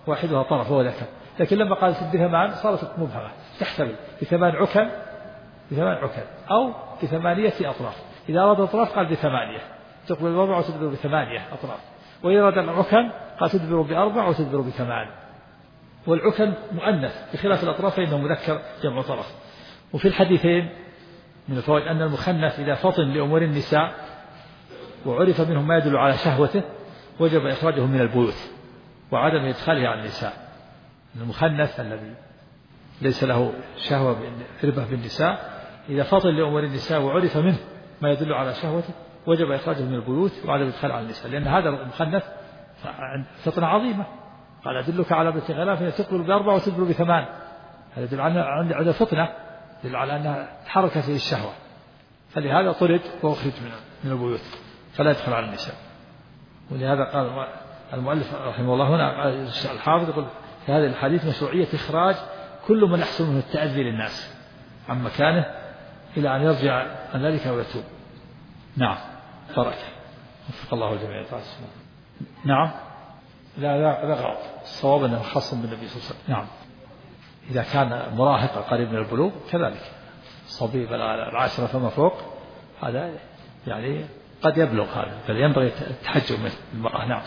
واحدها طرف هو ذكر، لكن لما قالت بثمان صارت مبهمة تحتمل بثمان عكن بثمان عكن أو بثمانية أطراف. إذا أراد أطراف قال بثمانية تقبل الربع وتدبر بثمانية أطراف، وإذا أراد العكن قال تدبر بأربع وتدبر بثمان. والعكن مؤنث بخلاف الأطراف فإنه مذكر جمع طرف. وفي الحديثين من الفوائد أن المخنث إذا فطن لأمور النساء وعرف منهم ما يدل على شهوته وجب إخراجه من البيوت وعدم إدخاله على النساء. المخنث الذي ليس له شهوة ربه بالنساء إذا فطن لأمور النساء وعرف منه ما يدل على شهوته وجب إخراجه من البيوت وعدم إدخاله على النساء، لأن هذا المخنث فطنة عظيمة. قال أدلك على بنت غلاف تقبل بأربع وتدبر بثمان، هذا يدل على الفطنة، يدل على أنها تحركت فيه الشهوة، فلهذا طرد وأخرج من البيوت فلا يدخل على النساء. ولهذا قال المؤلف رحمه الله هنا الحافظ يقول في هذا الحديث مشروعية إخراج كل من يحصل منه التأذي للناس عن مكانه إلى أن يرجع عن ذلك ويتوب. نعم بركة وفق الله الجميع. نعم لا لا لا غلط، الصواب أنه خاص بالنبي صلى الله عليه وسلم. نعم إذا كان مراهقا قريب من البلوغ كذلك، صبي بلغ العاشرة فما فوق هذا يعني قد يبلغ هذا، فينبغي التحجب من المرأة. نعم.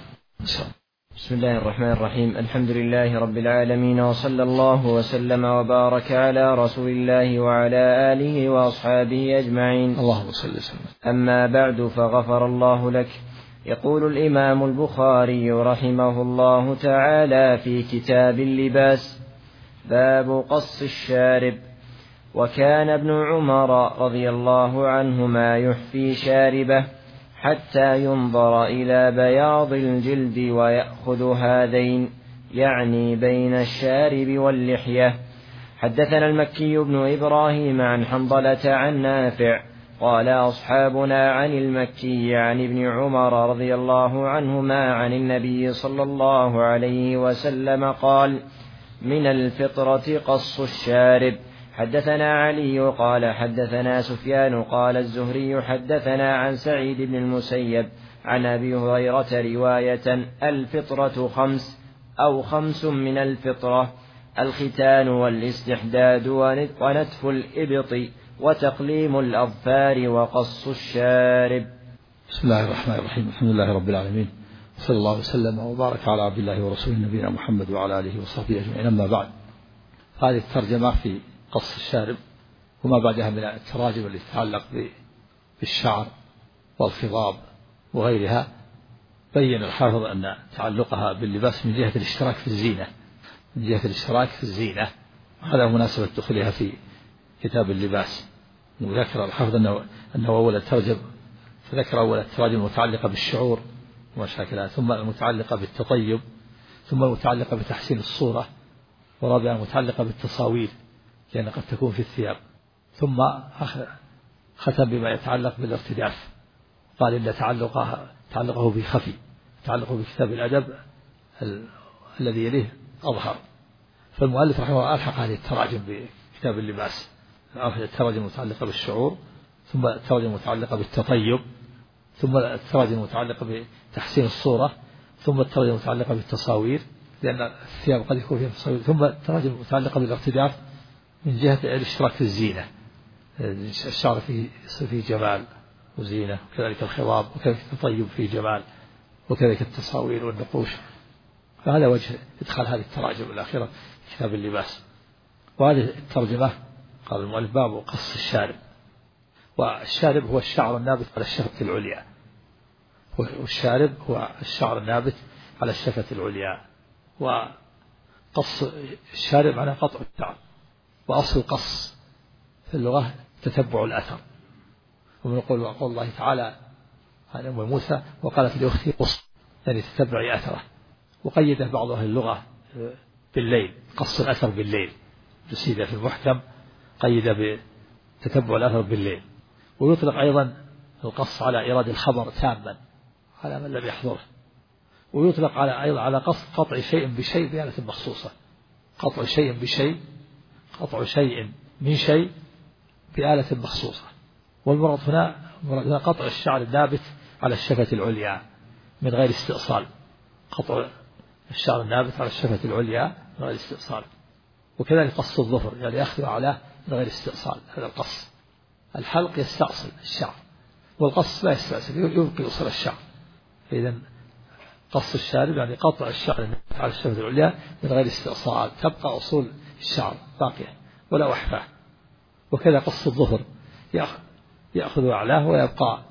بسم الله الرحمن الرحيم، الحمد لله رب العالمين، وصلى الله وسلم وبارك على رسول الله وعلى آله وأصحابه أجمعين. اللهم صل وسلم. أما بعد، فغفر الله لك. يقول الإمام البخاري رحمه الله تعالى في كتاب اللباس: باب قص الشارب. وكان ابن عمر رضي الله عنهما يحفي شاربه حتى ينظر إلى بياض الجلد ويأخذ هذين، يعني بين الشارب واللحية. حدثنا المكي بن إبراهيم عن حنظلة عن نافع قال أصحابنا عن المكي عن ابن عمر رضي الله عنهما عن النبي صلى الله عليه وسلم قال: من الفطرة قص الشارب. حدثنا علي قال حدثنا سفيان قال الزهري حدثنا عن سعيد بن المسيب عن أبي هريرة رواية: الفطرة خمس أو خمس من الفطرة: الختان والاستحداد ونتف الإبط وتقليم الأظفار وقص الشارب. بسم الله الرحمن الرحيم، الحمد لله رب العالمين، صلى الله وسلم وبارك على عبد الله ورسوله نبينا محمد وعلى آله وصحبه أجمعين. أما بعد، هذه الترجمة في قص الشارب وما بعدها من التراجم التي تتعلق بالشعر والخضاب وغيرها، بين الحافظ أن تعلقها باللباس من جهة الاشتراك في الزينة من جهة الاشتراك في الزينة هذا مناسبة دخولها في كتاب اللباس. وذكر الحافظ أنه, أنه أول الترجم فذكر أول التراجم المتعلقة بالشعور ومشاكلها، ثم المتعلقة بالتطيب، ثم المتعلقة بتحسين الصورة، ورابعا المتعلقة بالتصاوير لأن قد تكون في الثياب، ثم ختم بما يتعلق بالارتداف. قال إن تعلقه تعلقه بخفي، تعلقه بكتاب الأدب ال... الذي يليه أظهر. فالمؤلف رحمه الله ألحق هذه التراجم بكتاب اللباس، التراجم المتعلقة بالشعور، ثم التراجم المتعلقة بالتطيب، ثم التراجم المتعلقة بتحسين الصورة، ثم التراجم المتعلقة بالتصاوير لأن الثياب قد يكون فيها تصاوير، ثم التراجم المتعلقة بالارتداف من جهة الاشتراك في الزينة، الشعر فيه فيه جمال وزينة، وكذلك الخضاب، وكذلك التطيب فيه جمال، وكذلك التصاوير والنقوش. فهذا وجه إدخال هذه التراجم الأخيرة في كتاب اللباس. وهذه الترجمة قال المؤلف: باب قص الشارب. والشارب هو الشعر النابت على الشفة العليا، والشارب هو الشعر النابت على الشفة العليا. وقص الشارب معناه قطع الشعر، وأصل القص في اللغة تتبع الأثر. ومن يقول وقول الله تعالى عن أم موسى: وقالت لأختي قص، يعني تتبع أثره. وقيده بعض أهل اللغة بالليل، قص الأثر بالليل، جسيدة في المحكم قيد بتتبع الأثر بالليل. ويطلق أيضا القص على إيراد الخبر تاما على من لم يحضره، ويطلق على أيضا على قص قطع شيء بشيء بآلة مخصوصة، قطع شيء بشيء، قطع شيء من شيء بآلة مخصوصة. والمراد هنا مراد قطع الشعر النابت على الشفة العليا من غير استئصال، قطع الشعر النابت على الشفة العليا من غير استئصال. وكذلك قص الظفر يعني يأخذ أعلاه من غير استئصال، هذا القص. الحلق يستأصل الشعر، والقص لا يستأصل يبقي أصول الشعر. فإذا قص الشارب يعني قطع الشعر على الشفة العليا من غير استئصال، تبقى أصول الشعر باقية ولا أحفاه. وكذا قص الظفر يأخذ أعلاه ويبقى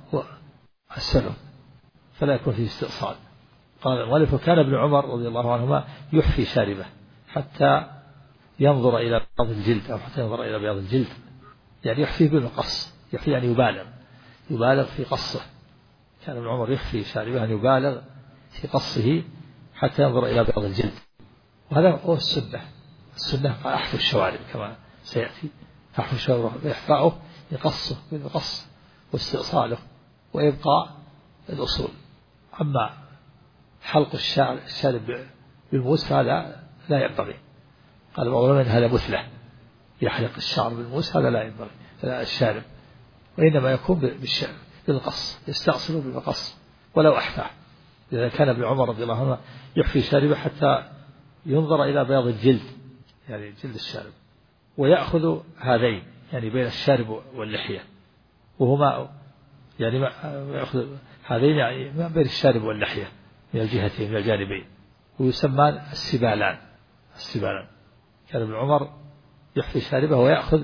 السلم فلا يكون فيه استئصال. قال المؤلف: وكان ابن عمر رضي الله عنهما يحفي شاربه حتى ينظر إلى بياض الجلد، أو حتى ينظر إلى بياض الجلد، يعني يحفيه بالقص، يحفي يعني يبالغ يبالغ في قصه. كان ابن عمر يحفي شاربه أن يبالغ في قصه حتى ينظر إلى بياض الجلد، وهذا هو السنة. السنة قال: أحفو الشوارب كما سيأتي، أحفو الشوارب إحفاؤه يقصه بالقص واستئصاله ويبقى الأصول. أما حلق الشارب بالموس فهذا لا ينبغي. قال بعض العلماء هذا مثلة، يحلق الشعر بالموس هذا لا ينبغي الشارب، وإنما يكون بالقص، يستأصل بالقص ولو أحفاه. إذا كان ابن عمر رضي الله عنه يحفي شاربه حتى ينظر إلى بياض الجلد، يعني جلد الشارب، ويأخذ هذين يعني بين الشارب واللحية، وهما يعني ما يأخذ هذين يعني ما بين الشارب واللحية من الجهتين من الجانبين، ويسمان السبالان. السبالان كان ابن عمر يحفي شاربه ويأخذ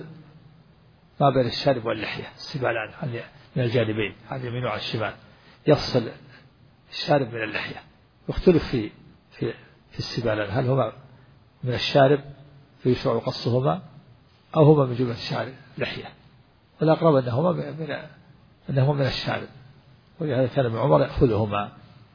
ما بين الشارب واللحية، السبالان من الجانبين على اليمين وعلى الشمال، يفصل الشارب من اللحية. يختلف في في في السبالان، هل هما من الشارب فيشرع قصهما أو هما من جملة الشعر لحية، والأقرب أنهما من أنهما من الشارب، ولهذا كان ابن عمر يأخذهما.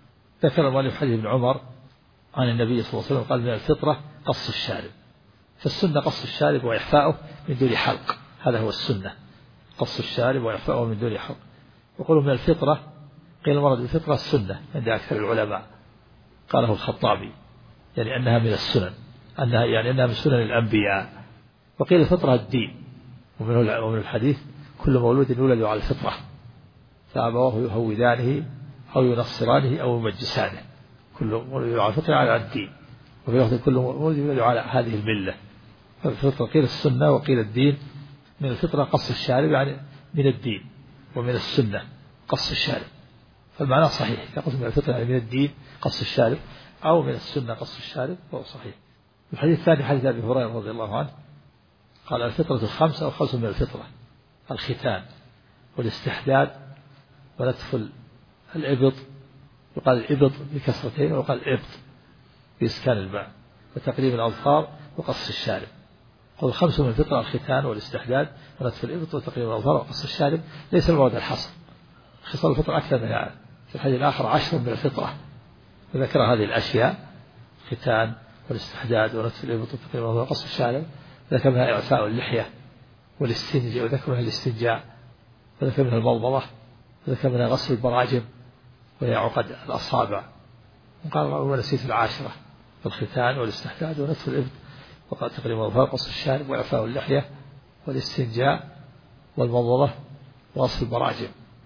ذكر المؤلف حديث ابن عمر عن النبي صلى الله عليه وسلم قال: من الفطرة قص الشارب. فالسنة قص الشارب وإحفاؤه من دون حلق، هذا هو السنة، قص الشارب وإحفاؤه من دون حلق. يقولون من الفطرة، قيل المراد بالفطرة السنة عند أكثر العلماء، قاله الخطابي يعني أنها من السنن، أنها يعني أنها من سنن الأنبياء. وقيل الفطرة الدين، ومن ومن الحديث: كل مولود يولد على الفطرة فأبواه يهودانه أو ينصرانه أو يمجسانه. كل مولود يولد على الفطرة على الدين، وفي لفظ كل مولود يولد على هذه الملة. فالفطرة قيل السنة وقيل الدين. من الفطرة قص الشارب يعني من الدين، ومن السنة قص الشارب، فالمعنى صحيح. يقص من الفطرة يعني من الدين قص الشارب، أو من السنة قص الشارب، فهو صحيح. الحديث الثاني حديث أبي هريرة رضي الله عنه قال: الفطرة الخمس أو خمس من الفطرة: الختان والاستحداد ونتف الإبط، يقال الإبط بكسرتين ويقال الإبط بإسكان الباء، وتقليم الأظفار وقص الشارب. قال: الخمس من الفطرة: الختان والاستحداد ونتف الإبط وتقليم الأظفار وقص الشارب. ليس المراد الحصر، خصال الفطرة أكثر من يعني في الحديث الآخر عشر من الفطرة، وذكر هذه الأشياء: الختان والاستحداد ونتف الإبط وتقليم الأظفار وقص الشارب. ذكر منها إعفاء اللحية والاستنجاء، وذكر منها الاستنجاء، وذكر منها المضمضة، وذكر منها غسل البراجم وهي عقد الأصابع. وقال: ونسيت العاشرة: الختان والاستحداد ونتف الإبط وقال تقريبا وقص الشارب وإعفاء اللحية والاستنجاء والمضمضة وغسل البراجم.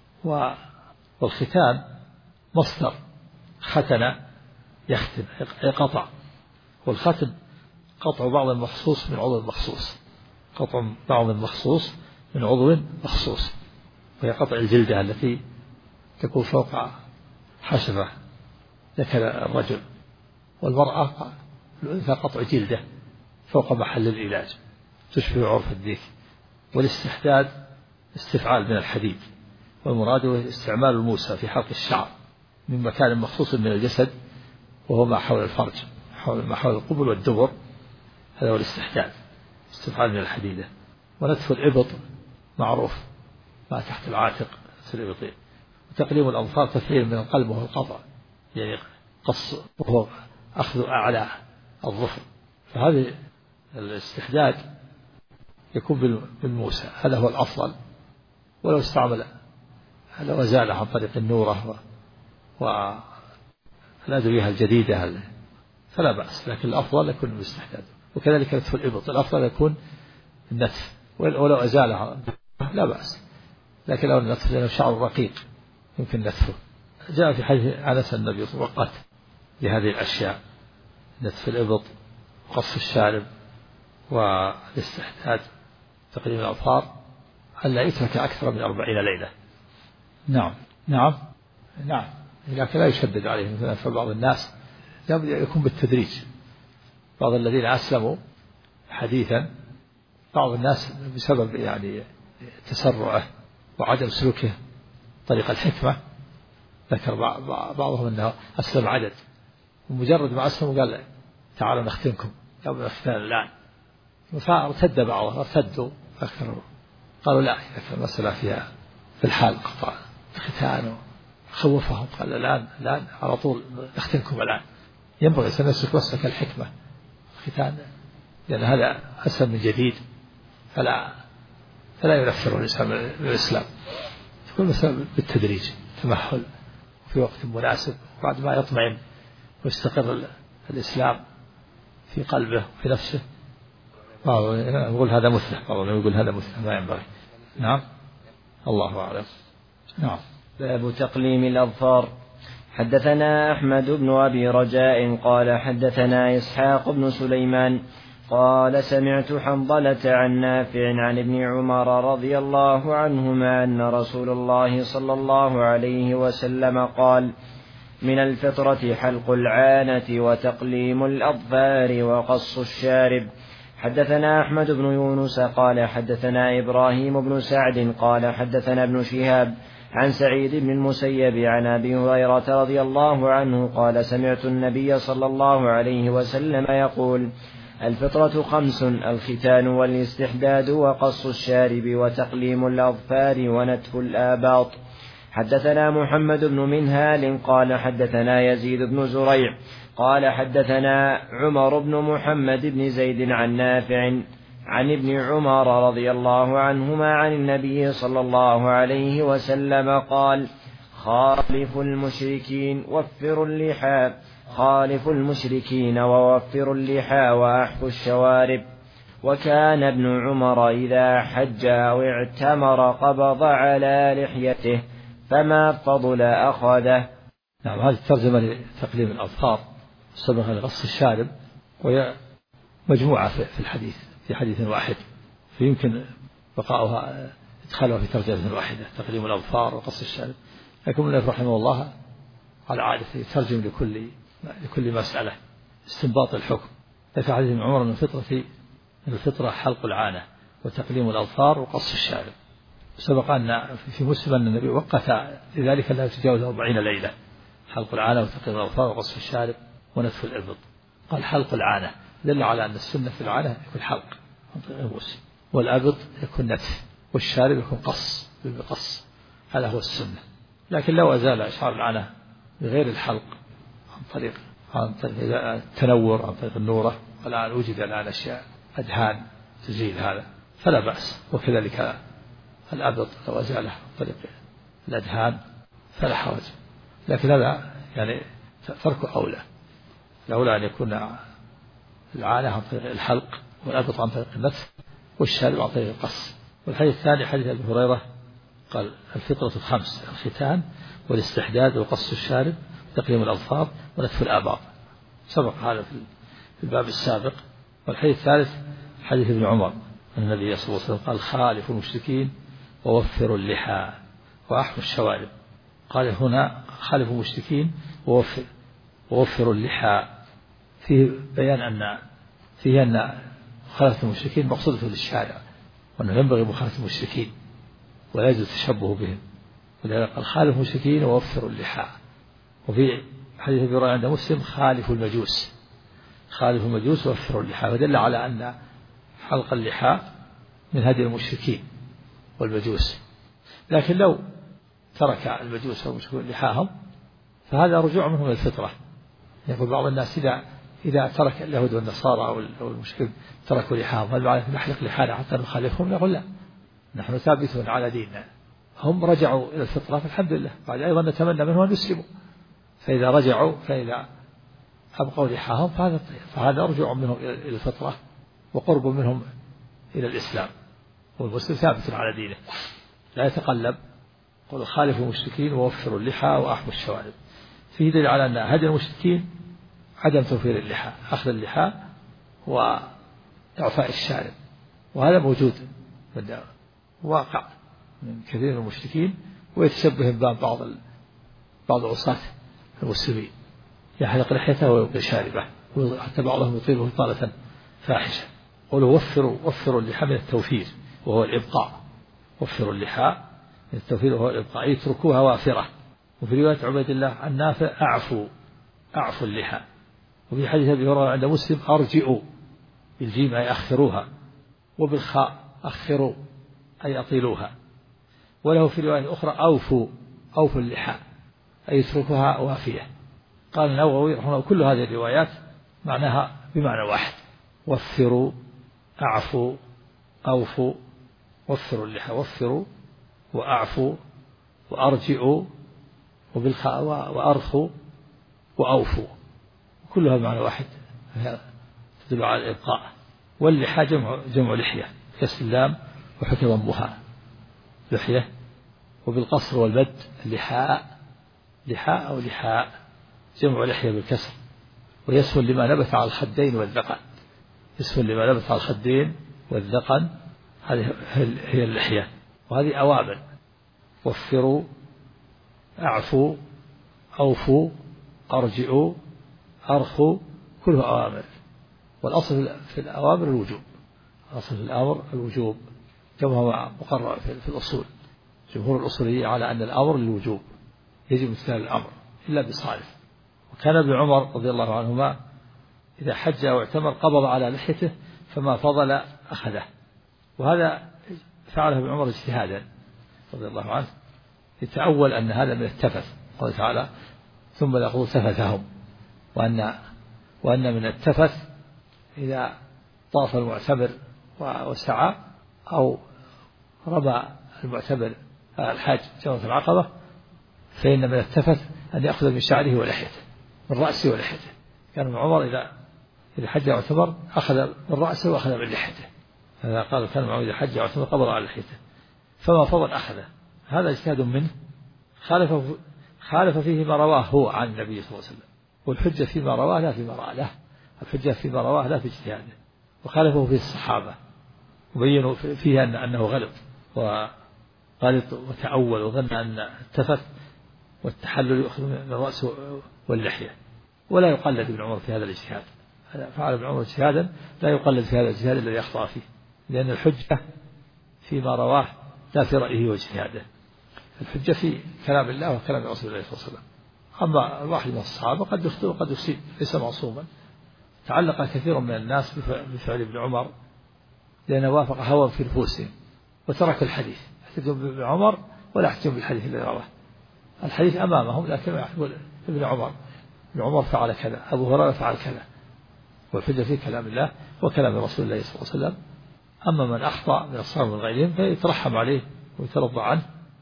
والختان مصدر ختن يختن، قطع، والختن قطع بعض مخصوص من عضو مخصوص، قطع بعض مخصوص من عضو مخصوص، وهي قطع الجلدة التي تكون فوق حشفة ذكر الرجل، والمرأة الأنثى قطع جلدة فوق محل العلاج تشبه عرف الديك. والاستحداد استفعال من الحديد، والمراد هو استعمال الموسى في حلق الشعر من مكان مخصوص من الجسد، وهو ما حول الفرج، حول ما حول القبل والدبر، هذا هو الاستحداد، استفعال من الحديدة. ونتف الإبط معروف ما تحت العاتق، نتف الإبطين. وتقليم الأظفار تفعيل من القلب وهو القطع، يعني قص وهو أخذ أعلى الظفر. فهذا الاستحداد يكون بالموسى، هذا هو الأفضل. ولو استعمل لو أزاله عن طريق النورة والأدوية الجديدة فلا بأس، لكن الأفضل يكون بالاستحداد. وكذلك نتف الإبط الأفضل يكون النتف، ولو أزاله لا بأس، لكن لو النتف لأنه شعر رقيق يمكن نتفه. جاء في حديث أنس النبي وقت لهذه الأشياء نتف الإبط وقص الشارب والاستحداد تقليم الأظفار ألا يترك أكثر من أربعين ليلة. نعم نعم نعم لكن لا يشدد عليه مثلا فبعض الناس يكون بالتدريج. بعض الذين أسلموا حديثا بعض الناس بسبب يعني تسرعه وعدم سلوكه طريق الحكمة ذكر بعضهم أنه أسلم عدد ومجرد ما أسلموا قال تعالوا نختمكم قبل الختان الآن فارتد بعضهم ارتدوا أكثروا قالوا لا إذا كان المسألة فيها في الحال قطع الختان خوفهم قال الآن الآن على طول نختمكم الآن. ينبغي سنسلك وسلك الحكمة الختان لأن هذا أسلم من جديد فلا فلا ينفر الإنسان من الإسلام. تكون مثلا بالتدريج تمهل في وقت مناسب بعد ما يطمئن ويستقر الإسلام في قلبه وفي نفسه. يقول هذا مثله بعضهم يقول هذا مثله ما ينبغي. نعم الله أعلم. نعم. باب تقليم الأظفار. حدثنا أحمد بن أبي رجاء قال حدثنا إسحاق بن سليمان قال سمعت حنظلة عن نافع عن ابن عمر رضي الله عنهما أن رسول الله صلى الله عليه وسلم قال من الفطرة حلق العانة وتقليم الأظفار وقص الشارب. حدثنا أحمد بن يونس قال حدثنا إبراهيم بن سعد قال حدثنا ابن شهاب عن سعيد بن المسيب عن أبي هريرة رضي الله عنه قال سمعت النبي صلى الله عليه وسلم يقول الفطرة خمس الختان والاستحداد وقص الشارب وتقليم الأظفار ونتف الآباط. حدثنا محمد بن منهال قال حدثنا يزيد بن زريع قال حدثنا عمر بن محمد بن زيد عن نافع عن ابن عمر رضي الله عنهما عن النبي صلى الله عليه وسلم قال خالف المشركين وفروا اللحى خالف المشركين ووفروا اللحى وأحفوا الشوارب. وكان ابن عمر إذا حج أو اعتمر قبض على لحيته فما فضل أخذه. نعم هذه الترجمة لتقليم الأظفار سبق لقص الشارب وهي مجموعة في الحديث في حديث واحد فيمكن بقاؤها إدخالها في ترجمة واحدة تقليم الأظفار وقص الشارب. لكن المؤلف رحمه الله على عادة يترجم لكل لكل مسألة استنباط الحكم. ففي حديث ابن عمر من الفطرة من الفطرة حلق العانة وتقليم الأظفار وقص الشارب. سبق أن في مسلم أن النبي وقت لذلك لا يتجاوز أربعين ليلة حلق العانة وتقليم الأظفار وقص الشارب ونتف الإبط. قال حلق العانة دل على أن السنة في العانة يكون حلق والأبط يكون نتف والشارب يكون قص بالقص هذا هو السنة. لكن لو أزال شعر العانة بغير الحلق عن طريق عن طريق التنور عن طريق النورة والآن وجد الآن أشياء أدهان تزيل هذا فلا بأس. وكذلك الأبط لو أزاله عن طريق الأدهان فلا حرج. لكن هذا يعني ترك أولى الأولى أن يكون العانة عن طريق الحلق والأبط عن طريق النتف والشارب عن طريق القص. والحديث الثاني حديث أبي هريرة قال الفطرة الخمس الختان والاستحداد وقص الشارب وتقليم الأظفار ونتف الآباط. سبق هذا في الباب السابق. والحديث الثالث حديث ابن عمر أن النبي صلى الله عليه وسلم قال خالفوا المشركين ووفروا اللحى وأحموا الشوارب. قال هنا خالفوا المشركين ووفر ووفروا اللحى فيه بيان أن فيه أن مخالفة المشركين مقصودة للشارع وأنه ينبغي مخالفة المشركين ولا يجوز التشبه بهم. ولذلك قال خالفوا المشركين ووفروا اللحى. وفي حديث ابي هريرة عند مسلم خالفوا المجوس خالفوا المجوس ووفروا اللحى. فدل على أن حلق اللحى من هدي المشركين والمجوس. لكن لو ترك المجوس والمشركين لحاهم فهذا رجوع منهم الفطرة. يقول بعض الناس إذا إذا ترك اليهود والنصارى أو المشركين تركوا لحاهم هل معنى نحلق لحانا حتى نخالفهم؟ نقول لا نحن ثابتون على ديننا. هم رجعوا إلى الفطرة فالحمد لله. بعد أيضا نتمنى منهم أن يسلموا. فإذا رجعوا فإذا أبقوا لحاهم فهذا فهذا رجوع منهم إلى الفطرة وقرب منهم إلى الإسلام. والمسلم ثابت على دينه لا يتقلب. قل خالفوا المشركين ووفروا اللحى وأحموا الشوارب. فيه دليل على أن هدي المشركين عدم توفير اللحى، أخذ اللحى وإعفاء الشارب، وهذا موجود واقع من كثير من المشركين، ويتشبه بعض بعض عصاة المسلمين يحلق لحيته ويبقي شاربه، حتى بعضهم يطيله إطالة فاحشة. قولوا وفروا وفروا اللحى من التوفير وهو الإبقاء، وفروا اللحى من التوفير وهو الإبقاء، يتركوها وافرة. وفي رواية عبيد الله عن نافع أعفوا أعفوا اللحى. وفي حديث أبي هريرة عند مسلم أرجئوا بالجيم أي أخروها، وبالخاء أخروا أي أطيلوها. وله في رواية أخرى أوفوا أوفوا اللحى أي يتركوها وافية. قال النووي رحمه الله كل هذه الروايات معناها بمعنى واحد، وفروا أعفوا أوفوا، وفروا اللحى وفروا وأعفوا وأرجئوا وبالخاء وأرخوا وأوفوا، كلها بمعنى واحد تدل على الإبقاء. واللحى جمع جمع لحية كسر اللام وحكي ضمها لحية. وبالقصر والبد اللحاء، لحاء أو لحاء جمع لحية بالكسر. ويسهل لما نبت على الخدين والذقن، يسهل لما نبت على الخدين والذقن، هذه هي اللحية. وهذه أوامر، وفروا أعفوا أوفوا أرجعوا أرخوا، كلها أوامر. والأصل في الأوامر الوجوب، الأصل في الأمر الوجوب كما مقرر في الأصول. جمهور الأصوليين على أن الأمر للوجوب، يجب امتثال الأمر إلا بصارف. وكان ابن عمر رضي الله عنهما إذا حج أو اعتمر قبض على لحيته فما فضل أخذه، وهذا فعله ابن عمر اجتهادا رضي الله عنه، يتأول أن هذا من التفث، قال تعالى ثم يقول تفثهم، وأن وأن من التفث إذا طاف المعتمر وسعى أو رمى المعتمر الحاج جمرة العقبة، فإن من التفث أن يأخذ من شعره ولحيته، من رأسه ولحيته. كان ابن عمر إذا إذا حج واعتمر أخذ من رأسه وأخذ من لحيته، هذا قال كان ابن عمر إذا حج واعتمر قبض على لحيته فما فضل أخذه. هذا اجتهاد منه، خالف خالف فيه ما رواه هو عن النبي صلى الله عليه وسلم، والحجة فيما رواه لا فيما رأى له، الحجة فيما رواه لا في اجتهاده. وخالفه فيه الصحابة وبينوا فيه أن أنه غلط وغلط وتأول وظن أن التفت والتحلل يأخذ من الرأس واللحية، ولا يقلد ابن عمر في هذا الاجتهاد. فعل ابن عمر اجتهادا لا يقلد في هذا الاجتهاد الذي يخطأ فيه، لأن الحجة فيما رواه لا في رأيه واجتهاده، الحجة في كلام الله وكلام رسول الله صلى الله عليه وسلم. أما الواحد من الصحابة قد يخطئ وقد يصيب، ليس معصوما. تعلق كثير من الناس بفعل ابن عمر لأنه وافق هوى في نفوسهم وترك الحديث، يحتجون بابن عمر ولا يحتجون بالحديث الذي رواه. الحديث أمامهم لكن يحتجون ابن عمر، ابن عمر فعل كذا، أبو هريرة فعل كذا، والحجة في كلام الله وكلام رسول الله صلى الله عليه وسلم. أما من أخطأ من الصحابة من غيرهم فيترحم عليه ويترضى عنه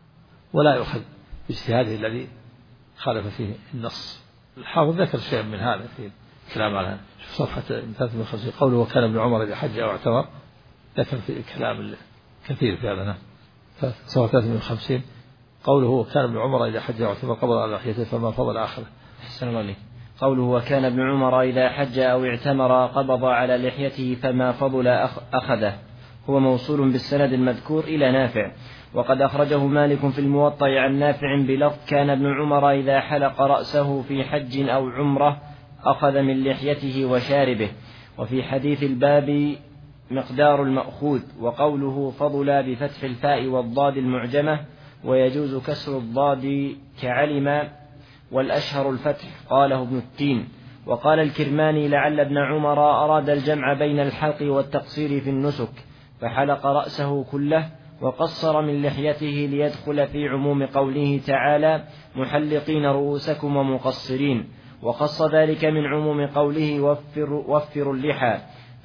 ولا يؤخذ باجتهاده الذي خالف فيه النص. الحافظ ذكر شيئا من هذا في كلام عنها، صفحة ثلاثمائة وخمسين قوله وكان ابن عمر إذا حج أو اعتمر، ذكر في كلام كثير في هذا. صفحة ثلاثمائة وخمسين قوله وكان ابن عمر إذا حج أو اعتمر قبض على لحيته فما فضل آخره. أحسن الله عليك. قوله وكان ابن عمر إذا حج أو اعتمر قبض على لحيته فما فضل أخذه، هو موصول بالسند المذكور إلى نافع، وقد أخرجه مالك في الموطأ عن نافع بلفظ كان ابن عمر إذا حلق رأسه في حج أو عمرة أخذ من لحيته وشاربه. وفي حديث الباب مقدار المأخوذ. وقوله فضل بفتح الفاء والضاد المعجمة، ويجوز كسر الضاد كعلم، والأشهر الفتح، قاله ابن التين. وقال الكرماني لعل ابن عمر أراد الجمع بين الحلق والتقصير في النسك فحلق رأسه كله وقصر من لحيته ليدخل في عموم قوله تعالى محلقين رؤوسكم ومقصرين، وخص ذلك من عموم قوله وفر وفروا اللحى،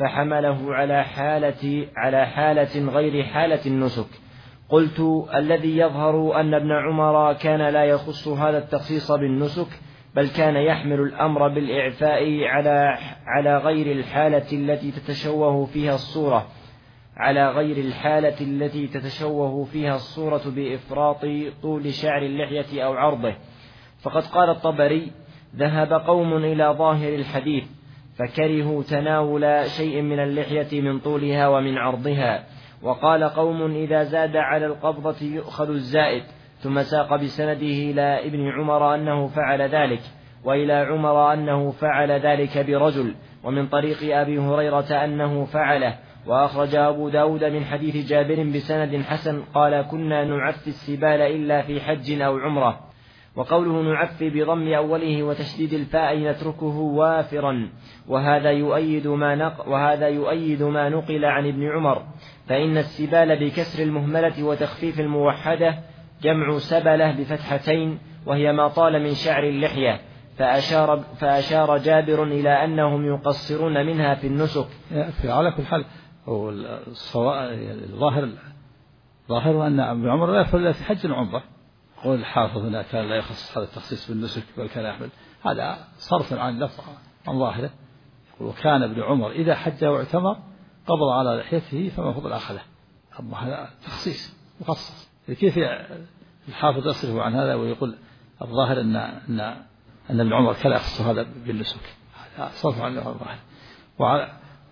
فحمله على حالة على حالة غير حالة النسك. قلت الذي يظهر أن ابن عمر كان لا يخص هذا التخصيص بالنسك، بل كان يحمل الأمر بالإعفاء على على غير الحالة التي تتشوه فيها الصورة على غير الحالة التي تتشوه فيها الصورة بإفراط طول شعر اللحية أو عرضه. فقد قال الطبري ذهب قوم إلى ظاهر الحديث فكرهوا تناول شيء من اللحية من طولها ومن عرضها، وقال قوم إذا زاد على القبضة يؤخذ الزائد، ثم ساق بسنده إلى ابن عمر أنه فعل ذلك، وإلى عمر أنه فعل ذلك برجل، ومن طريق أبي هريرة أنه فعله. وأخرج أبو داود من حديث جابر بسند حسن قال كنا نعفي السبال إلا في حج أو عمرة. وقوله نعفي بضم أوله وتشديد الفاء نتركه وافرا، وهذا يؤيد ما نق وهذا يؤيد ما نقل عن ابن عمر، فإن السبال بكسر المهملة وتخفيف الموحدة جمع سبلة بفتحتين، وهي ما طال من شعر اللحية، فأشار, فأشار جابر إلى أنهم يقصرون منها في النسك. على كل حال الظاهر ظاهر أن ابن عمر لا يفعل في حج العمرة، قول الحافظ هنا كان لا يخصص هذا التخصيص بالنسك بل كان يحمل، هذا صرف عن لفظ عن ظاهره. وكان ابن عمر إذا حج واعتمر قبض على لحيته فما فضل أخذه، أما هذا تخصيص مخصص. كيف الحافظ يصرف عن هذا ويقول الظاهر أن أن أن ابن عمر كان يخص هذا بالنسك، هذا صرف عن لفظ الظاهر. وعلى,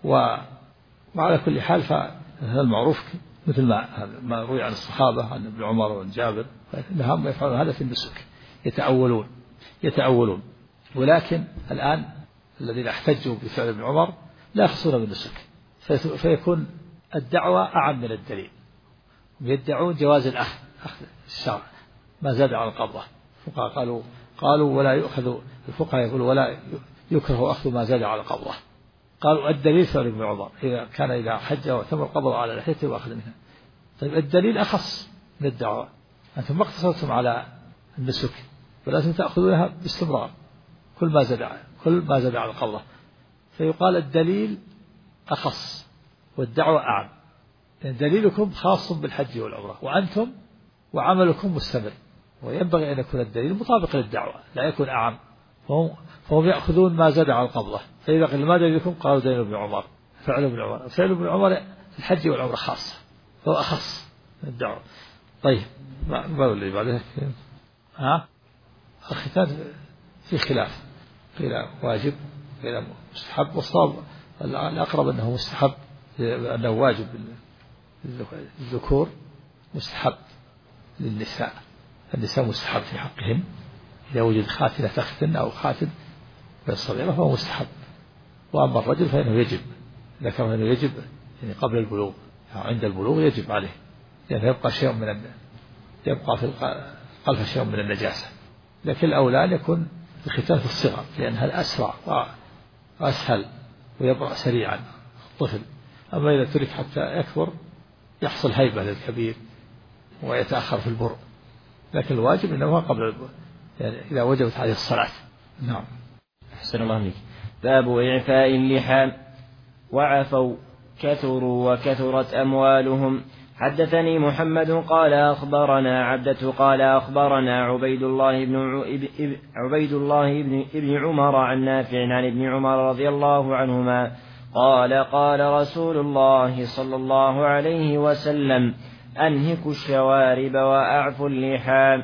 وعلى كل حال فهذا المعروف مثل ما ما روي عن الصحابة عن ابن عمر وعن جابر أنهم يفعلون هذا في النسك، يتأولون يتأولون ولكن الآن الذين احتجوا بفعل ابن عمر لا يخصون بالنسك، فيكون الدعوة أعم من الدليل، يدعون جواز الأخذ أخذ الشرع ما زاد على القبضة. الفقهاء قالوا قالوا ولا يؤخذ، الفقهاء يقولوا ولا يكره أخذ ما زاد على القبضة، قالوا الدليل فعل ابن عمر إذا كان إذا حج واعتمر قبض على لحيته وأخذ منها. طيب الدليل أخص من الدعوة، أنتم ما اقتصرتم على النسك ولازم تأخذونها باستمرار كل ما زاد كل ما زاد على القبضة، فيقال الدليل أخص والدعوة أعم، يعني دليلكم خاص بالحج والعمرة وأنتم وعملكم مستمر، وينبغي أن يكون الدليل مطابق للدعوة لا يكون أعم. فهم, فهم يأخذون ما زاد على القبضة، فإذا قيل ما دليلكم قالوا دليل ابن عمر، فعل ابن عمر، فعل ابن عمر الحج والعمرة خاصة فهو أخص من الدعوة. طيب ما ما اللي بعدها ها الختان في خلاف، قيل واجب قيل مستحب، والصواب الأقرب أنه مستحب، أنه واجب للذكور مستحب للنساء، النساء مستحب في حقهم إذا وجد خاتنة تختن أو خاتن بالصغيرة فهو مستحب، وأما الرجل فإنه يجب، ذكر أنه يجب يعني قبل البلوغ، يعني عند البلوغ يجب عليه لأنه يبقى شيء من يبقى في القلب شيء من النجاسة، لكن الأولى أن يكون الختان في الصغر لأنها الأسرع وأسهل ويبرأ سريعا الطفل، أما إذا ترك حتى يكبر يحصل هيبة للكبير ويتأخر في البرء، لكن الواجب إنه قبل البرء يعني إذا وجبت عليه الصلاة. نعم. أحسن الله عليك. باب إعفاء اللحى. وعفوا كثروا وكثرت أموالهم. حدثني محمد قال أخبرنا عبدة قال أخبرنا عبيد الله بن عبيد الله بن ابن عمر عن نافع عن ابن عمر رضي الله عنهما قال قال رسول الله صلى الله عليه وسلم أنهكوا الشوارب وأعفوا اللحى.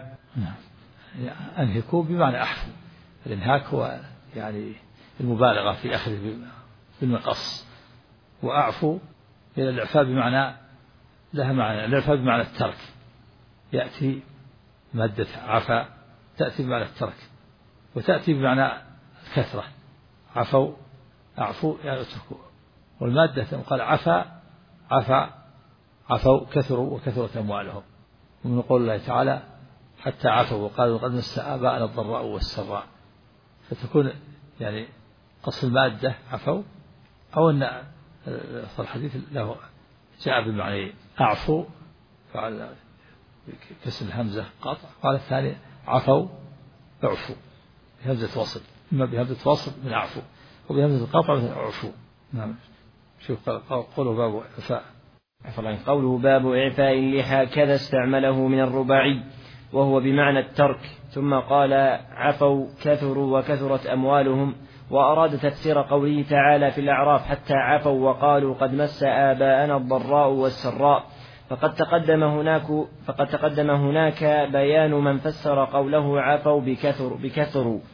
أنهكوا بمعنى أحفوا، الإنهاك هو يعني المبالغة في أخذ بالمقص، وأعفوا إلى الإعفاء بمعنى لها معنى، الإعفاء بمعنى الترك، يأتي مادة عفا تأتي بمعنى الترك وتأتي بمعنى الكثرة، عفوا أعفوا يعني اتركوا، والمادة قال عفا عفا عفوا كثروا وكثرت أموالهم، ومن قول الله تعالى حتى عفوا وقالوا قد مس آباءنا الضراء والسراء، فتكون يعني قص المادة عفوا، أو أن الحديث له جاء بمعنى أعفوا فعل كسر الهمزة قاطع، قال الثاني عفوا اعفوا بهمزة وصل، إما بهمزة وصل من أعفوا وبهمزة القاطع من أعفوا. نعم. شوف قوله باب إعفاء، قوله باب إعفاء اللحى كذا استعمله من الرباعي وهو بمعنى الترك، ثم قال عفوا كثروا وكثرت أموالهم، وأراد تفسير قوله تعالى في الأعراف حتى عفوا وقالوا قد مس آباءنا الضراء والسراء، فقد تقدم هناك فقد تقدم هناك بيان من فسر قوله عفوا بكثر بكثروا،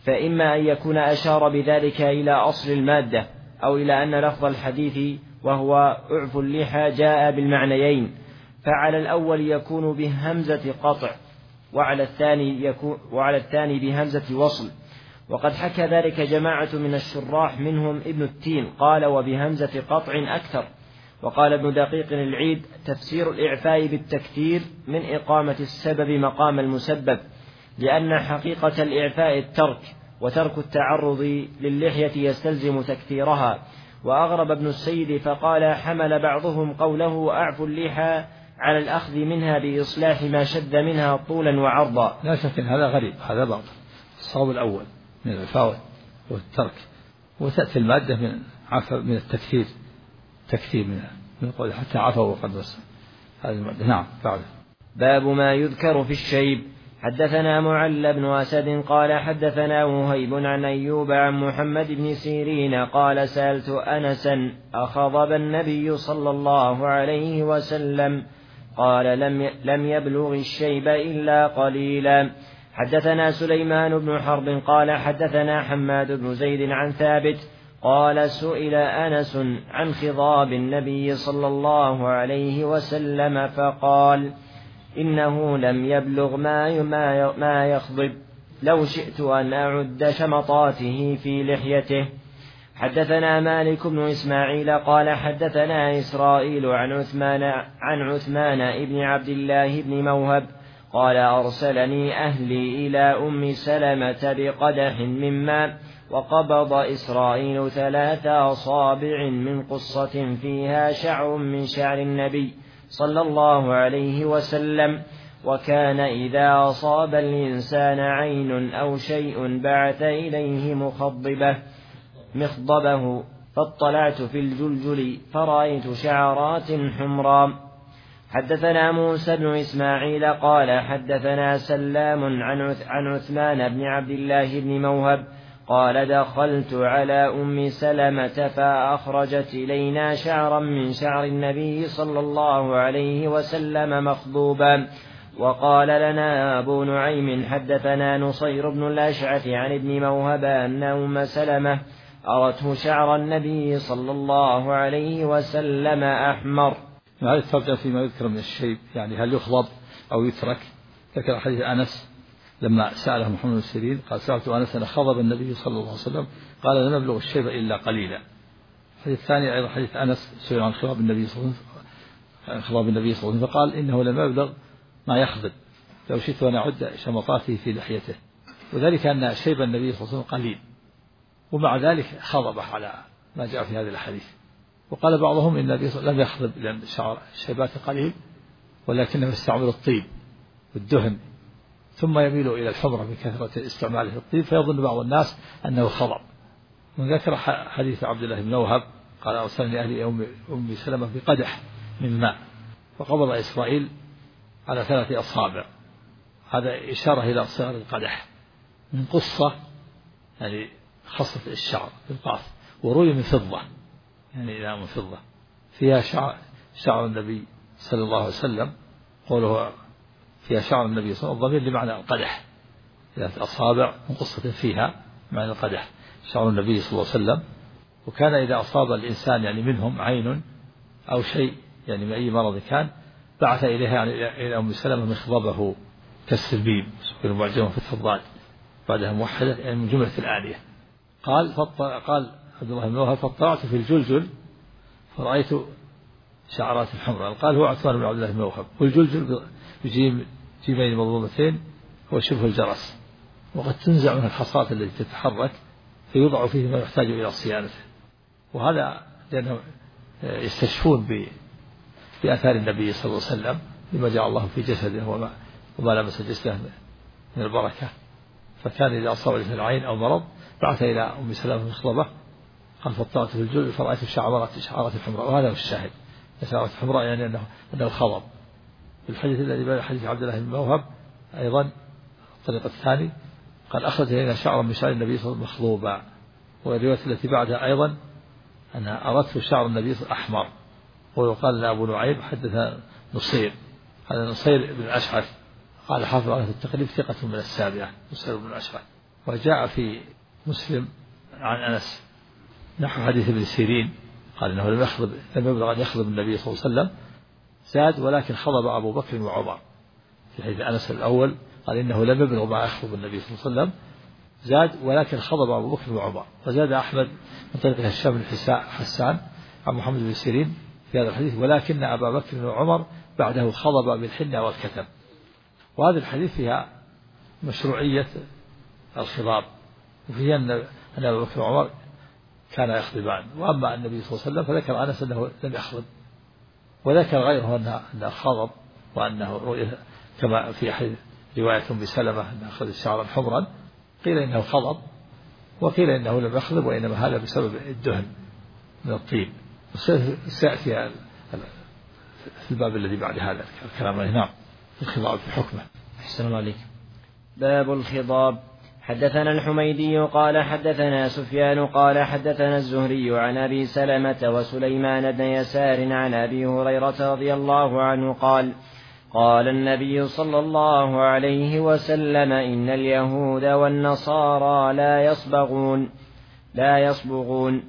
فإما أن يكون أشار بذلك إلى أصل المادة أو إلى أن لفظ الحديث وهو أعف اللحى جاء بالمعنيين، فعلى الأول يكون بهمزة قطع وعلى الثاني, يكون وعلى الثاني بهمزة وصل. وقد حكى ذلك جماعة من الشراح منهم ابن التين قال وبهمزة قطع أكثر. وقال ابن دقيق العيد تفسير الإعفاء بالتكثير من إقامة السبب مقام المسبب، لأن حقيقة الإعفاء الترك، وترك التعرض للحية يستلزم تكثيرها. وأغرب ابن السيد فقال حمل بعضهم قوله أعف اللحى على الأخذ منها بإصلاح ما شد منها طولا وعرضا. لا شك أن هذا غريب، هذا بعض الصواب الأول من الإعفاء والترك، وتأتي المادة من عفا من التكثير، تكثير منها من قول حتى عفوا وقد وسع هذه المادة. نعم. بعد باب ما يذكر في الشيب. حدثنا معل بن أسد قال حدثنا وهيب عن أيوب عن محمد بن سيرين قال سألت أنسا أخضب النبي صلى الله عليه وسلم قال لم لم يبلغ الشيب إلا قليلا. حدثنا سليمان بن حرب قال حدثنا حماد بن زيد عن ثابت قال سئل أنس عن خضاب النبي صلى الله عليه وسلم فقال إنه لم يبلغ ما ما يخضب، لو شئت أن أعد شمطاته في لحيته. حدثنا مالك بن إسماعيل قال حدثنا إسرائيل عن عثمان عن عثمان بن عبد الله بن موهب قال أرسلني أهلي إلى أم سلمة بقدح من ماء، وقبض إسرائيل ثلاث أصابع من قصة فيها شعر من شعر النبي صلى الله عليه وسلم، وكان إذا أصاب الإنسان عين أو شيء بعث إليه مخضبه مخضبه، فاطلعت في الجلجل فرأيت شعرات حمرا. حدثنا موسى بن إسماعيل قال حدثنا سلام عن عثمان بن عبد الله بن موهب قال دخلت على أم سلمة فأخرجت إلينا شعرا من شعر النبي صلى الله عليه وسلم مخضوبا. وقال لنا أبو نعيم حدثنا نصير بن الأشعث عن ابن موهب أن أم سلمة أرته شعر النبي صلى الله عليه وسلم أحمر. هذا الترجمة فيما يذكر من الشيب، يعني هل يخضب أو يترك. ذكر حديث أنس لما سأله محمد بن سيرين قال سألت أنس أن خضب النبي صلى الله عليه وسلم قال لا نبلغ الشيب إلا قليلا. الحديث الثاني أيضا حديث أنس سئل عن خضاب النبي صلى الله عليه وسلم خضاب النبي صلى الله عليه وسلم فقال إنه لم يبلغ ما يخضب، لو شئت أن أعد شمطاته في لحيته، وذلك أن شيب النبي صلى الله عليه وسلم قليل، ومع ذلك خضب على ما جاء في هذه الحديث. وقال بعضهم إن النبي صلى الله عليه وسلم لم يخضب لأن شعر شيبات قليل، ولكنه استعمل الطيب والدهن ثم يميل إلى الحمرة بكثرة استعماله الطيب، فيظن بعض الناس أنه خضب. من ذكر حديث عبد الله بن موهب قال أرسلني أهلي أم سلمة بقدح من ماء، فقبض إسرائيل على ثلاث أصابع، هذا إشارة إلى صغر القدح من قصة، يعني خصة الشعر بالقاف، وروي من فضة، يعني إلى من فضة فيها شعر, شعر النبي صلى الله عليه وسلم، قوله فيها شعر النبي صلى الله عليه وسلم الضمير لمعنى القدح، ثلاث أصابع من قصة فيها معنى القدح شعر النبي صلى الله عليه وسلم. وكان إذا أصاب الإنسان يعني منهم عين أو شيء يعني من أي مرض كان بعث إليها يعني إلى أم سلمة مخضبه كالسلبيب سكون معجمة في الفضات بعدها موحدة يعني من جملة الآلية. قال قال عبد الله بن موهب فاطلعت في الجلجل فرأيت شعرات الحمراء. قال هو عثمان بن عبد الله بن موهب، والجلجل بجيم جيمين مضمومتين هو شبه الجرس، وقد تنزع من الحصاة التي تتحرك فيوضع فيه ما يحتاج إلى صيانته، وهذا لأنه يستشفون بآثار النبي صلى الله عليه وسلم لما جاء الله في جسده وما, وما لمس جسده من البركة. فكان إذا أصاب العين أو مرض بعث إلى أم سلمة مخضبة. قال فاطلعت في الجلد فرأيت شعرات شعرات الحمراء، وهذا هو الشاهد، شعرات الحمراء يعني أنه أنه خضب. في الحديث الذي بعد حديث عبد الله بن موهب أيضا الطريقة الثاني قال أخرج إلينا شعرا من شعر النبي صلى الله عليه وسلم مخضوبا. والرواية التي بعدها أيضا أن أردت شعر النبي صلى الله عليه وسلم أحمر. ويقال لنا أبو نعيم حدث نصير، هذا نصير بن الأشعث قال حافظ عليه في التقريب ثقة من السابعة، نصير بن الأشعث وجاء في مسلم عن أنس نحو حديث ابن سيرين قال إنه لم يخضب لم يبلغ أن يخضب النبي صلى الله عليه وسلم زاد ولكن خضب أبو بكر وعمر. في حديث أنس الأول قال إنه لم يبلغ ما يخضب النبي صلى الله عليه وسلم زاد ولكن خضب أبو بكر وعمر. وزاد أحمد من طريق هشام بن حسان عن محمد بن سيرين في هذا الحديث ولكن أبا بكر وعمر بعده خضب بالحنة والكتم. وهذا الحديث فيها مشروعية الخضاب وفيها أن أبا بكر وعمر كان يخضبان. وأما النبي صلى الله عليه وسلم فذكر أنس أنه لم يخضب وذكر غيره أنه خضب وأنه رؤية كما في أحد رواية أم سلمة أنه أخذ شعرا حمرا قيل إنه خضب وقيل إنه لم يخضب وإنما هذا بسبب الدهن من الطين. سيأتي في الباب الذي بعد هذا الكلام. نعم الخضاب في حكمه. أحسن الله عليك. باب الخضاب. حدثنا الحميدي قال حدثنا سفيان قال حدثنا الزهري عن أبي سلمة وسليمان بن يسار عن أبي هريرة رضي الله عنه قال قال النبي صلى الله عليه وسلم إن اليهود والنصارى لا يصبغون لا يصبغون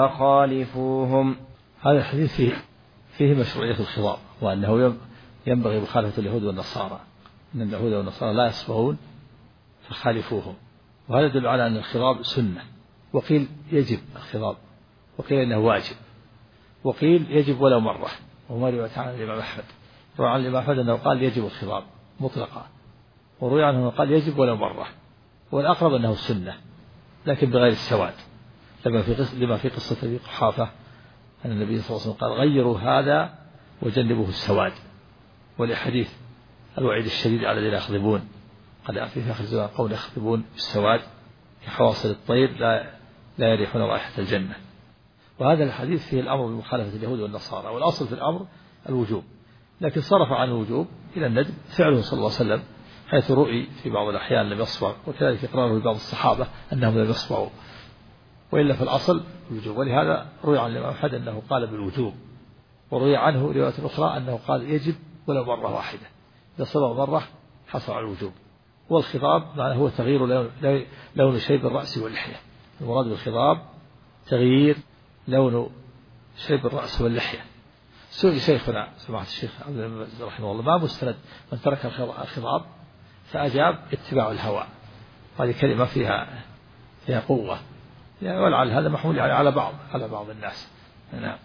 فخالفوهم. هذا الحديث فيه, فيه مشروعية الخضاب وأنه ينبغي مخالفة اليهود والنصارى إن اليهود والنصارى لا يصبغون فخالفوهم. وهذا يدل على أن الخضاب سنة وقيل يجب الخضاب وقيل إنه واجب وقيل يجب ولو مرة. وما روى عن الإمام أحمد روى عن الإمام أحمد أنه قال يجب الخضاب مطلقا وروى عنه أنه قال يجب ولو مرة. والأقرب أنه سنة لكن بغير السواد لما في قصة لما في قصة أبي قحافة أن النبي صلى الله عليه وسلم قال غيروا هذا وجنبوه السواد. ولحديث الوعيد الشديد على الذين يخضبون قد في آخر الزمان قوم يخضبون بالسواد كحواصل الطير لا لا يريحون رائحة الجنة. وهذا الحديث فيه الأمر بمخالفة اليهود والنصارى والأصل في الأمر الوجوب لكن صرف عن الوجوب إلى الندب فعله صلى الله عليه وسلم حيث رؤي في بعض الأحيان لم يصبغ وكذلك إقراره لبعض الصحابة أنهم لم يصبغوا وإلا في الأصل الوجوب. ولهذا روي عن الإمام أحمد أنه قال بالوجوب وروي عنه رواية أخرى أنه قال يجب ولو مرة واحدة إذا صبغ مرة حصل على الوجوب. والخضاب معناه هو تغيير لون, لون شيب الرأس واللحية. المراد بالخضاب تغيير لون شيب الرأس واللحية. سئل شيخنا سماحة الشيخ عبد العزيز رحمه الله ما مستند من ترك الخضاب فأجاب اتباع الهوى. هذه كلمة فيها فيها قوة يعني ولعل هذا محمول يعني على بعض على بعض الناس. نعم.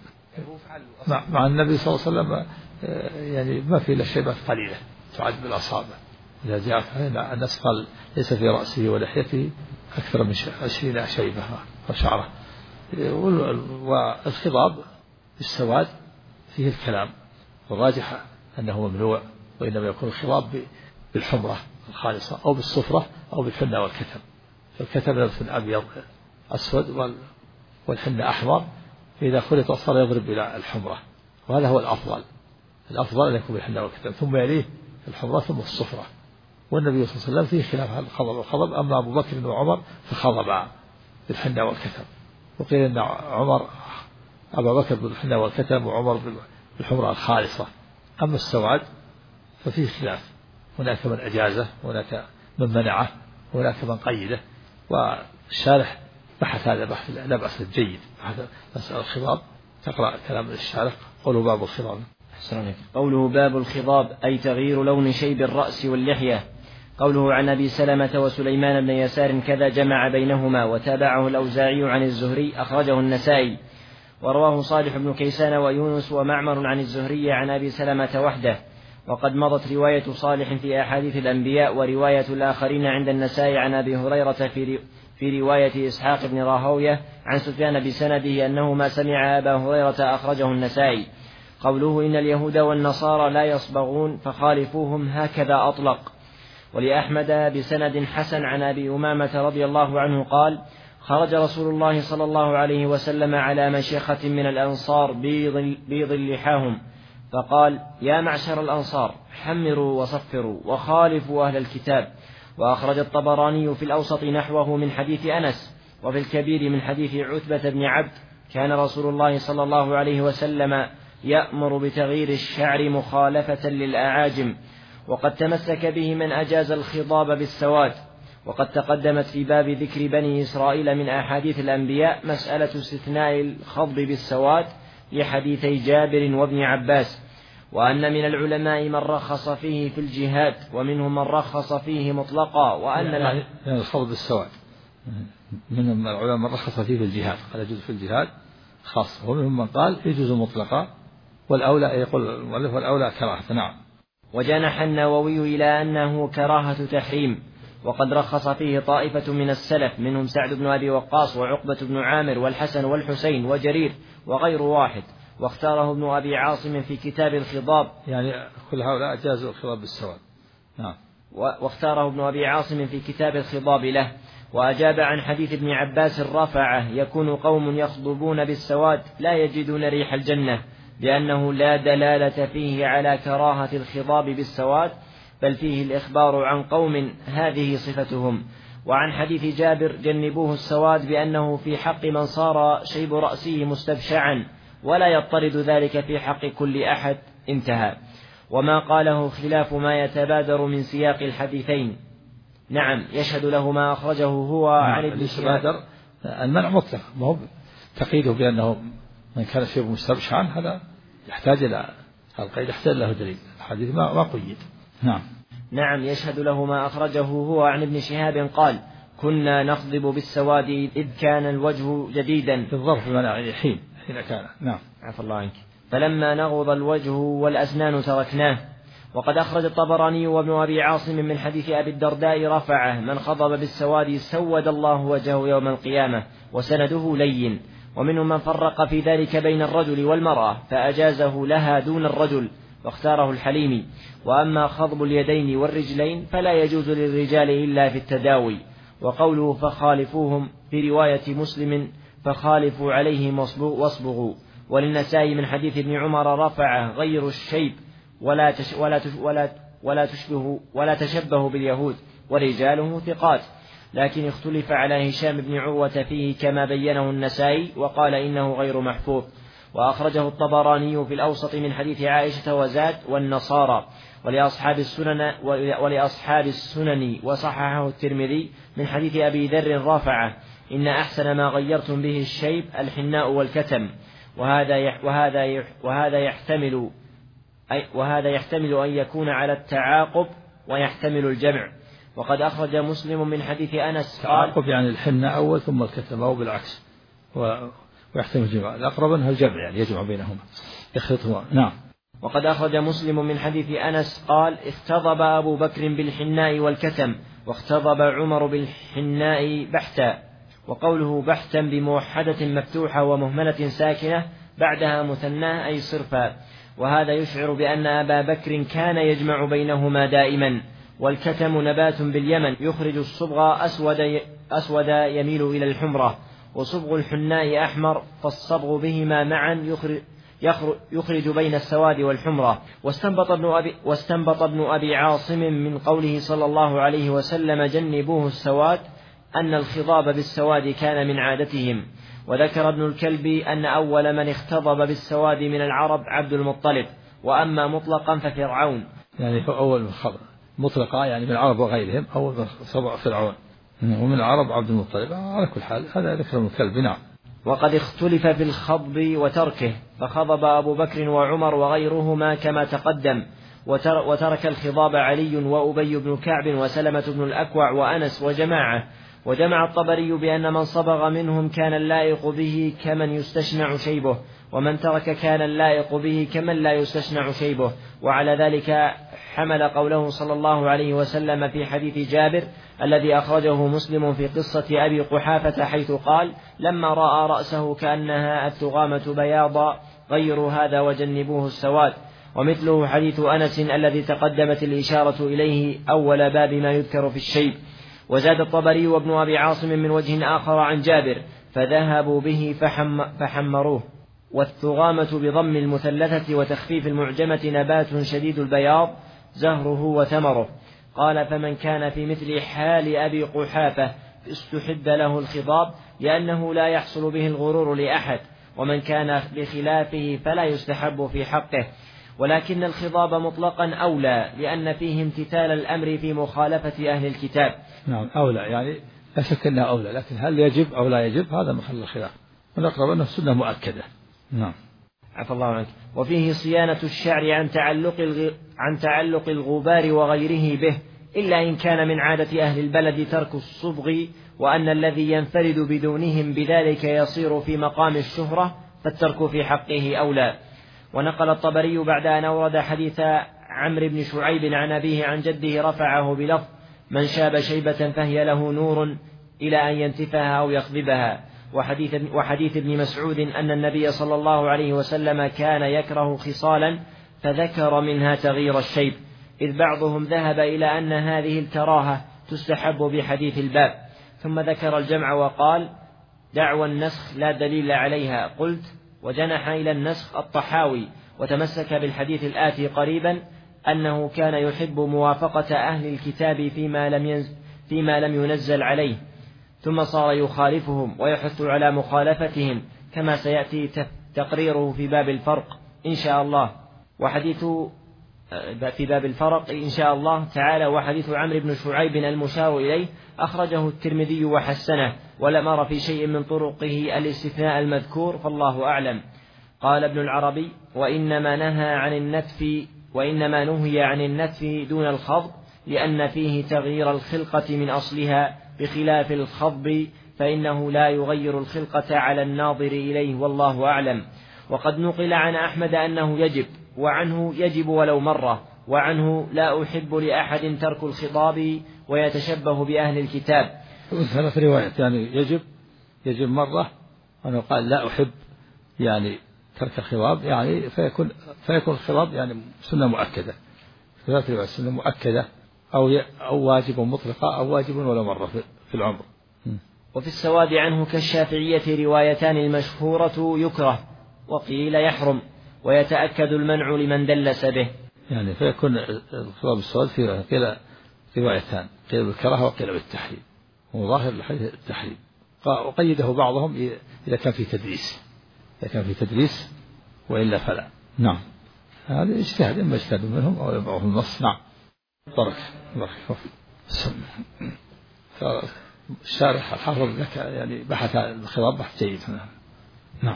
مع, مع النبي صلى الله عليه وسلم يعني ما في إلا شيبات قليلة تعد بالأصابع. إذا جاء الناس قال ليس في رأسه ولحيته أكثر من عشرين شيبة وشعره. والخضاب بالسواد فيه الكلام والراجح أنه ممنوع وإنما يكون الخضاب بالحمرة الخالصة أو بالصفرة أو بالحنة والكتم. فالكتم لبس أبيض أسود والحنة أحمر فإذا خلط صار يضرب إلى الحمرة وهذا هو الأفضل. الأفضل أن يكون بالحنة والكتم ثم يليه الحمرة ثم الصفرة. والنبي صلى الله عليه وسلم فيه خلاف الخضب والخضب. أما أبو بكر وعمر فخضبا بالحنة والكتم وقيل أن عمر أبا بكر بالحنة والكتم وعمر بالحمرة الخالصة. أما السواد ففيه خلاف هناك من أجازه وهناك من منعه وهناك من قيده. والشارح بحث هذا بحث لا بأس جيد بحث مسألة الخضاب تقرأ كلام الشارح قوله باب الخضاب. قوله باب الخضاب أي تغيير لون شيب الرأس واللحية. قوله عن أبي سلمة وسليمان بن يسار كذا جمع بينهما وتابعه الأوزاعي عن الزهري أخرجه النسائي. ورواه صالح بن كيسان ويونس ومعمر عن الزهري عن أبي سلمة وحده. وقد مضت رواية صالح في أحاديث الأنبياء ورواية الآخرين عند النسائي عن أبي هريرة في في رواية إسحاق بن راهوية عن سفيان بسنده أنه ما سمع أبا هريرة أخرجه النسائي. قوله إن اليهود والنصارى لا يصبغون فخالفوهم هكذا أطلق. ولأحمد بسند حسن عن أبي أمامة رضي الله عنه قال خرج رسول الله صلى الله عليه وسلم على مشيخة من الأنصار بيض لحاهم فقال يا معشر الأنصار حمروا وصفروا وخالفوا أهل الكتاب. وأخرج الطبراني في الأوسط نحوه من حديث أنس وفي الكبير من حديث عتبة بن عبد كان رسول الله صلى الله عليه وسلم يأمر بتغيير الشعر مخالفة للأعاجم. وقد تمسك به من أجاز الخضاب بالسواد. وقد تقدمت في باب ذكر بني إسرائيل من أحاديث الأنبياء مسألة استثناء الخضب بالسواد لحديثي جابر وابن عباس، وأن من العلماء من رخص فيه في الجهاد ومنهم من رخص فيه مطلقا، وأن يعني الخضب بالسواد منهم العلماء من رخص فيه في الجهاد قال يجوز في الجهاد خاصة، ومنهم من قال يجوز مطلقا، والأولى يقول المؤلف والأولى كراهة. نعم. وجنح النووي إلى أنه كراهة تحريم، وقد رخص فيه طائفة من السلف منهم سعد بن أبي وقاص وعقبة بن عامر والحسن والحسين وجرير وغير واحد، واختاره ابن أبي عاصم في كتاب الخضاب، يعني كل هؤلاء جازوا الخضاب بالسواد. نعم. واختاره ابن أبي عاصم في كتاب الخضاب له، وأجاب عن حديث ابن عباس الرافعة يكون قوم يخضبون بالسواد لا يجدون ريح الجنة، لأنه لا دلالة فيه على كراهة الخضاب بالسواد، بل فيه الإخبار عن قوم هذه صفتهم. وعن حديث جابر جنبوه السواد بأنه في حق من صار شيب رأسه مستبشعا، ولا يضطرد ذلك في حق كل أحد. انتهى. وما قاله خلاف ما يتبادر من سياق الحديثين. نعم يشهد له ما أخرجه هو عن ابن شهاب. المنع مطلق، ما هو تقييده بأنه من كان شيء مستبشعا، هذا يحتاج إلى القيد، يحتاج له دليل، الحديث ما ما قيد. نعم. نعم يشهد له ما أخرجه هو عن ابن شهاب قال كنا نخضب بالسواد إذ كان الوجه جديدا، في الظرف المنع حين حين كان. نعم. عفى الله عنك. فلما نغض الوجه والأسنان تركناه. وقد أخرج الطبراني وابن أبي عاصم من حديث أبي الدرداء رفعه من خضب بالسواد سود الله وجهه يوم القيامة، وسنده لين. ومنهم من فرق في ذلك بين الرجل والمرأة فأجازه لها دون الرجل، واختاره الحليمي. وأما خضب اليدين والرجلين فلا يجوز للرجال إلا في التداوي. وقوله فخالفوهم في رواية مسلم فخالفوا عليهم واصبغوا. وللنسائي من حديث ابن عمر رفعه غير الشيب ولا تش ولا تش ولا ولا تشبه ولا تشبه باليهود، ورجاله ثقات، لكن اختلف على هشام بن عروة فيه كما بينه النسائي، وقال إنه غير محفوظ. وأخرجه الطبراني في الأوسط من حديث عائشة وزاد والنصارى، ولأصحاب السنن ولأصحاب السنن وصححه الترمذي من حديث أبي ذر رافعه إن أحسن ما غيرتم به الشيب الحناء والكتم. وهذا وهذا وهذا يحتمل وهذا يحتمل أن يكون على التعاقب ويحتمل الجمع. وقد أخرج مسلم من حديث أنس قال التعاقب يعني الحنة أول ثم الكتم أو بالعكس، ويحتمل الجمع. الأقرب أنه الجمع يعني يجمع بينهما يخلطهما. نعم. وقد أخرج مسلم من حديث أنس قال اختضب أبو بكر بالحناء والكتم، واختضب عمر بالحناء بحتا. وقوله بحتا بموحدة مفتوحة ومهملة ساكنة بعدها مثناه أي صرفا، وهذا يشعر بأن أبا بكر كان يجمع بينهما دائما. والكتم نبات باليمن يخرج الصبغ أسود, أسود يميل إلى الحمرة، وصبغ الحناء أحمر، فالصبغ بهما معا يخرج, يخرج بين السواد والحمرة. واستنبط ابن أبي, واستنبط ابن أبي عاصم من قوله صلى الله عليه وسلم جنبوه السواد أن الخضاب بالسواد كان من عادتهم. وذكر ابن الكلب أن أول من اختضب بالسواد من العرب عبد المطلب، وأما مطلقا ففرعون. يعني أول من خضب مطلقا يعني من العرب وغيرهم، أول من صبع فرعون، ومن العرب عبد المطلب. على كل حال هذا ذكر ابن الكلب. نعم. وقد اختلف في الخضب وتركه، فخضب أبو بكر وعمر وغيرهما كما تقدم، وترك الخضاب علي وأبي بن كعب وسلمة بن الأكوع وأنس وجماعة. وجمع الطبري بأن من صبغ منهم كان اللائق به كمن يستشنع شيبه، ومن ترك كان اللائق به كمن لا يستشنع شيبه. وعلى ذلك حمل قوله صلى الله عليه وسلم في حديث جابر الذي أخرجه مسلم في قصة أبي قحافة حيث قال لما رأى رأسه كأنها التغامة بياضا غير هذا وجنبوه السواد. ومثله حديث أنس الذي تقدمت الإشارة إليه أول باب ما يذكر في الشيب. وزاد الطبري وابن أبي عاصم من وجه آخر عن جابر فذهبوا به فحم فحمروه. والثغامة بضم المثلثة وتخفيف المعجمة نبات شديد البياض زهره وثمره. قال فمن كان في مثل حال أبي قحافة استحب له الخضاب لأنه لا يحصل به الغرور لأحد، ومن كان بخلافه فلا يستحب في حقه. ولكن الخضاب مطلقا أولى لأن فيه امتثال الأمر في مخالفة أهل الكتاب. نعم أولى يعني لا شك أنها أولى، لكن هل يجب أو لا يجب هذا محل الخلاف، ونقرب أنه سنة مؤكدة. نعم. عفى الله عنك. وفيه صيانة الشعر عن تعلق الغ... عن تعلق الغبار وغيره به، إلا إن كان من عادة أهل البلد ترك الصبغ، وأن الذي ينفرد بدونهم بذلك يصير في مقام الشهرة، فالترك في حقه أولى. ونقل الطبري بعد أن أورد حديث عمرو بن شعيب عن أبيه عن جده رفعه بلفظ: من شاب شيبة فهي له نور إلى أن ينتفها أو يخضبها. وحديث, وحديث ابن مسعود أن النبي صلى الله عليه وسلم كان يكره خصالا فذكر منها تغيير الشيب، إذ بعضهم ذهب إلى أن هذه الكراهة تستحب بحديث الباب، ثم ذكر الجمع وقال: دعوى النسخ لا دليل عليها. قلت: وجنح إلى النسخ الطحاوي، وتمسك بالحديث الآتي قريبا أنه كان يحب موافقة أهل الكتاب فيما لم, ينزل فيما لم ينزل عليه، ثم صار يخالفهم ويحث على مخالفتهم، كما سيأتي تقريره في باب الفرق إن شاء الله. وحديث في باب الفرق إن شاء الله تعالى. وحديث عمرو بن شعيب المشار إليه أخرجه الترمذي وحسنه، ولم أر في شيء من طرقه الاستثناء المذكور، فالله أعلم. قال ابن العربي: وإنما نهى عن النتف وإنما نهي عن النتف دون الخضب لأن فيه تغيير الخلقة من أصلها، بخلاف الخضب فإنه لا يغير الخلقة على الناظر إليه، والله أعلم. وقد نقل عن أحمد أنه يجب، وعنه يجب ولو مرة، وعنه لا أحب لأحد ترك الخطاب ويتشبه بأهل الكتاب. ثلاث روايات، يعني يجب يجب مرة، وأنه قال لا أحب يعني ترك الخطاب، يعني فيكون فيكون الخطاب يعني سنة مؤكدة. ثلاث روايات: سنة مؤكدة أو أو واجب مطلقة أو واجب ولو مرة في العمر. وفي السواد عنه كالشافعية روايتان: المشهورة يكره، وقيل يحرم، ويتأكد المنع لمن دلس به. يعني فيكون الخطاب السواد في قيل روايتان، قيل بالكراهة وقيل بالتحريم، وظاهر الحديث التحريم، وقيده بعضهم إذا كان في تدريس إذا كان في تدريس وإلا فلا. نعم. هذا اجتهاد، إما اجتهاد منهم أو يبعوه النص. نعم. بارك بارك الشارح الحافظ لك يعني بحث الخطاب بحث جيد. نعم.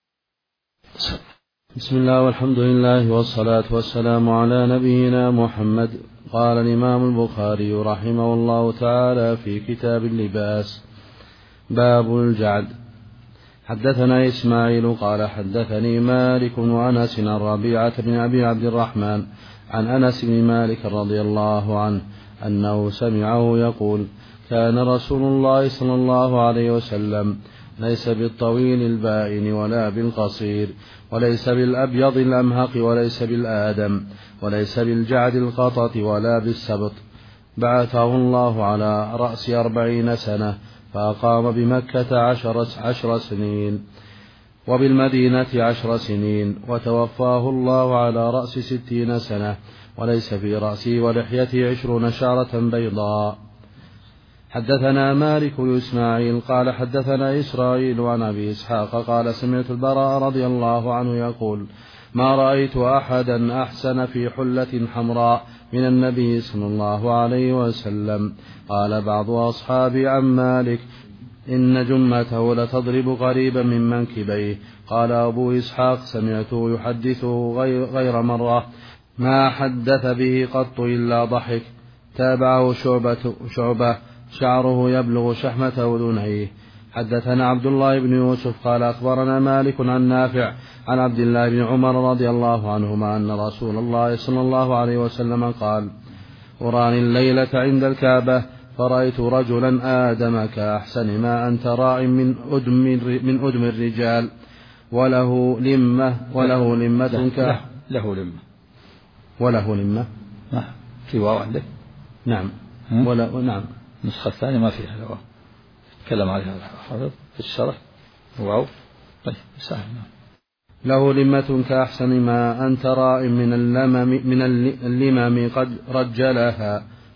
بسم الله والحمد لله والصلاة والسلام على نبينا محمد. قال الإمام البخاري رحمه الله تعالى في كتاب اللباس: باب الجعد. حدثنا إسماعيل قال حدثني مالك وأنس عن ربيعة بن أبي عبد الرحمن عن أنس بن مالك رضي الله عنه أنه سمعه يقول: كان رسول الله صلى الله عليه وسلم ليس بالطويل البائن ولا بالقصير، وليس بالأبيض الأمهق وليس بالآدم، وليس بالجعد القطط ولا بالسبط. بعثه الله على رأس أربعين سنة، فأقام بمكة عشر, عشر سنين، وبالمدينة عشر سنين، وتوفاه الله على رأس ستين سنة، وليس في رأسه ولحيته عشرون شعرة بيضاء. حدثنا مالك بن إسماعيل قال حدثنا إسرائيل عن أبي إسحاق قال: سمعت البراء رضي الله عنه يقول: ما رأيت أحدا أحسن في حلة حمراء من النبي صلى الله عليه وسلم. قال بعض أصحابي عن مالك: إن جمته لتضرب قريبا من منكبيه. قال أبو إسحاق: سمعته يحدثه غير مرة، ما حدث به قط إلا ضحك. تابعه شعبة, شعبة شعره يبلغ شحمة أذنيه. حدثنا عبد الله بن يوسف قال أخبرنا مالك عن نافع عن عبد الله بن عمر رضي الله عنهما أن رسول الله صلى الله عليه وسلم قال: أراني الليلة عند الكعبة فرأيت رجلا آدم كأحسن ما أنت راع من أدم, من أدم الرجال، وله لمة وله لمة ك... له لمة وله لمة في واو عندك؟ نعم. ولا نعم. النسخة الثانية ما فيها لو تكلم عليها الحافظ في الشرح واو. طيب سهل. له لمة كأحسن ما أنت راء من اللمم من اللمم قد رجلها،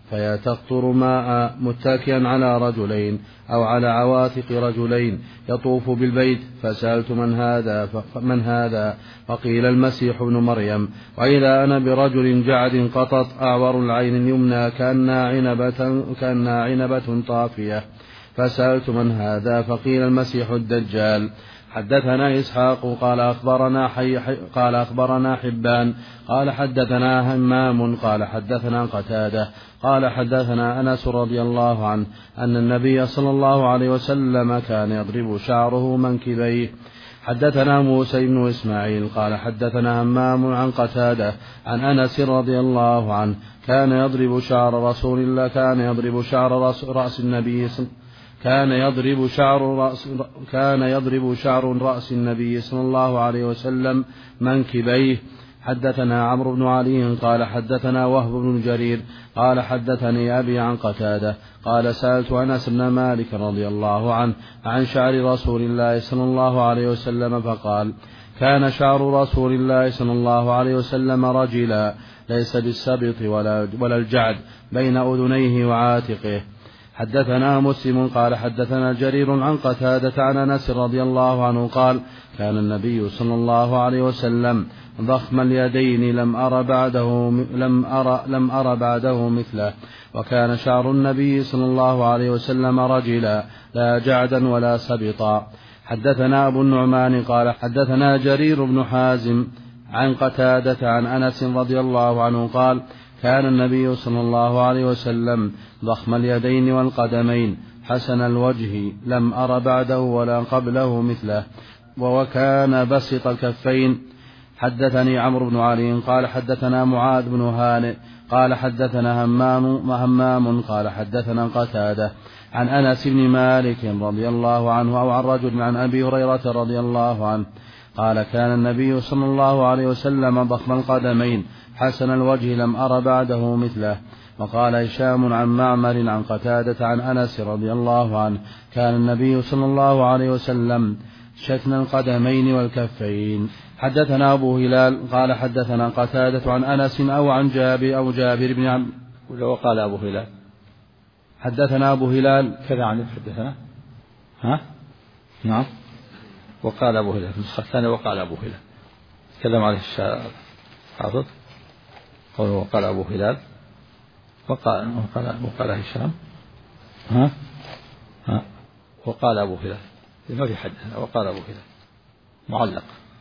فهي تقطر ماء متكئا على رجلين أو على عواتق رجلين يطوف بالبيت. فسألت من هذا من هذا فقيل المسيح ابن مريم. وإذا أنا برجل جعد قطط أعور العين اليمنى كأنها عنبة, كأنها عنبة طافية. فسألت من هذا فقيل المسيح الدجال. حدثنا إسحاق قال أخبرنا, حي حي قال أخبرنا حبان قال حدثنا همام قال حدثنا قتادة قال حدثنا أنس رضي الله عنه أن النبي صلى الله عليه وسلم كان يضرب شعره منكبيه. حدثنا موسى بن إسماعيل قال حدثنا همام عن قتادة عن أنس رضي الله عنه كان يضرب شعر رسول الله كان يضرب شعر رأس, رأس النبي كان يضرب شعر رأس كان يضرب شعر رأس النبي صلى الله عليه وسلم منكبيه. حدثنا عمرو بن علي قال حدثنا وهب بن جرير قال حدثني أبي عن قتادة قال سألت أنس بن مالك رضي الله عنه عن شعر رسول الله صلى الله عليه وسلم فقال كان شعر رسول الله صلى الله عليه وسلم رجلا ليس بالسبط ولا, ولا الجعد بين أذنيه وعاتقه. حدثنا مسلم قال حدثنا جرير عن قتادة عن أنس رضي الله عنه قال كان النبي صلى الله عليه وسلم ضخم اليدين لم أر بعده لم أر لم أر بعده مثله. وكان شعر النبي صلى الله عليه وسلم رجلا لا جعدا ولا سبطا. حدثنا أبو النعمان قال حدثنا جرير بن حازم عن قتادة عن أنس رضي الله عنه قال كان النبي صلى الله عليه وسلم ضخم اليدين والقدمين حسن الوجه لم أر بعده ولا قبله مثله. وكان بسط الكفين. حدثني عمرو بن علي قال حدثنا معاذ بن هانئ قال حدثنا همام همام قال حدثنا قتادة عن أنس بن مالك رضي الله عنه أو عن رجل عن أبي هريرة رضي الله عنه قال كان النبي صلى الله عليه وسلم ضخم القدمين حسن الوجه لم أر بعده مثله. وقال هشام عن معمر عن قتادة عن أنس رضي الله عنه كان النبي صلى الله عليه وسلم شتن القدمين والكفين. حدثنا أبو هلال قال حدثنا قتادة عن أنس أو عن جابر أو جابر بن عبد وقال أبو هلال حدثنا أبو هلال كذا عن حدثنا ها نعم وقال أبو هلال النسخة الثانية وقال أبو هلال تكلم عليه الحافظ قوله وقال أبو هلال وقال وقال وقال هشام ها ها وقال أبو هلال ما في حدثنا وقال أبو هلال معلق.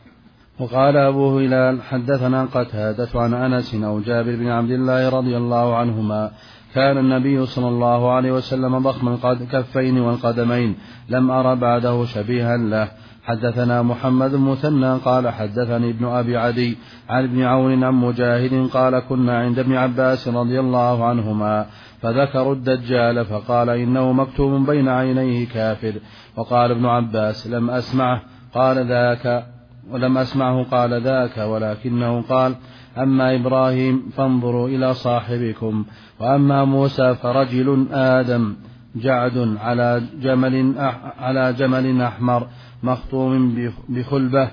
وقال أبو هلال حدثنا قتادة عن أنس أو جابر بن عبد الله رضي الله عنهما كان النبي صلى الله عليه وسلم ضخم الكفين والقدمين لم أر بعده شبيها له. حدثنا محمد المثنى قال حدثني ابن أبي عدي عن ابن عون عن مجاهد قال كنا عند ابن عباس رضي الله عنهما فذكروا الدجال فقال إنه مكتوب بين عينيه كافر. وقال ابن عباس لم أسمعه قال ذاك ولم أسمعه قال ذاك ولكنه قال أما إبراهيم فانظروا إلى صاحبكم وأما موسى فرجل آدم جعد على جمل على جمل أحمر مخطوم بخلبة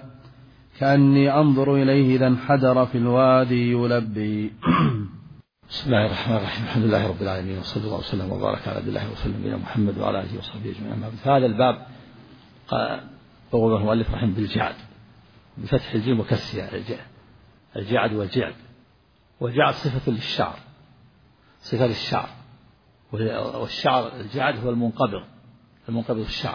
كأني أنظر إليه إذا انحدر في الوادي يلبي. بسم الله الرحمن الرحيم الحمد لله رب العالمين وصلى الله وسلم وبارك على عبد الله وسلم نبينا محمد وعلى آله وصحبه أجمعين. في هذا الباب بوب المؤلف رحمه بالجعد بفتح الجيم وكسرها الجعد والجعد. والجعد صفة للشعر صفة للشعر والشعر الجعد هو المنقبض المنقبض الشعر.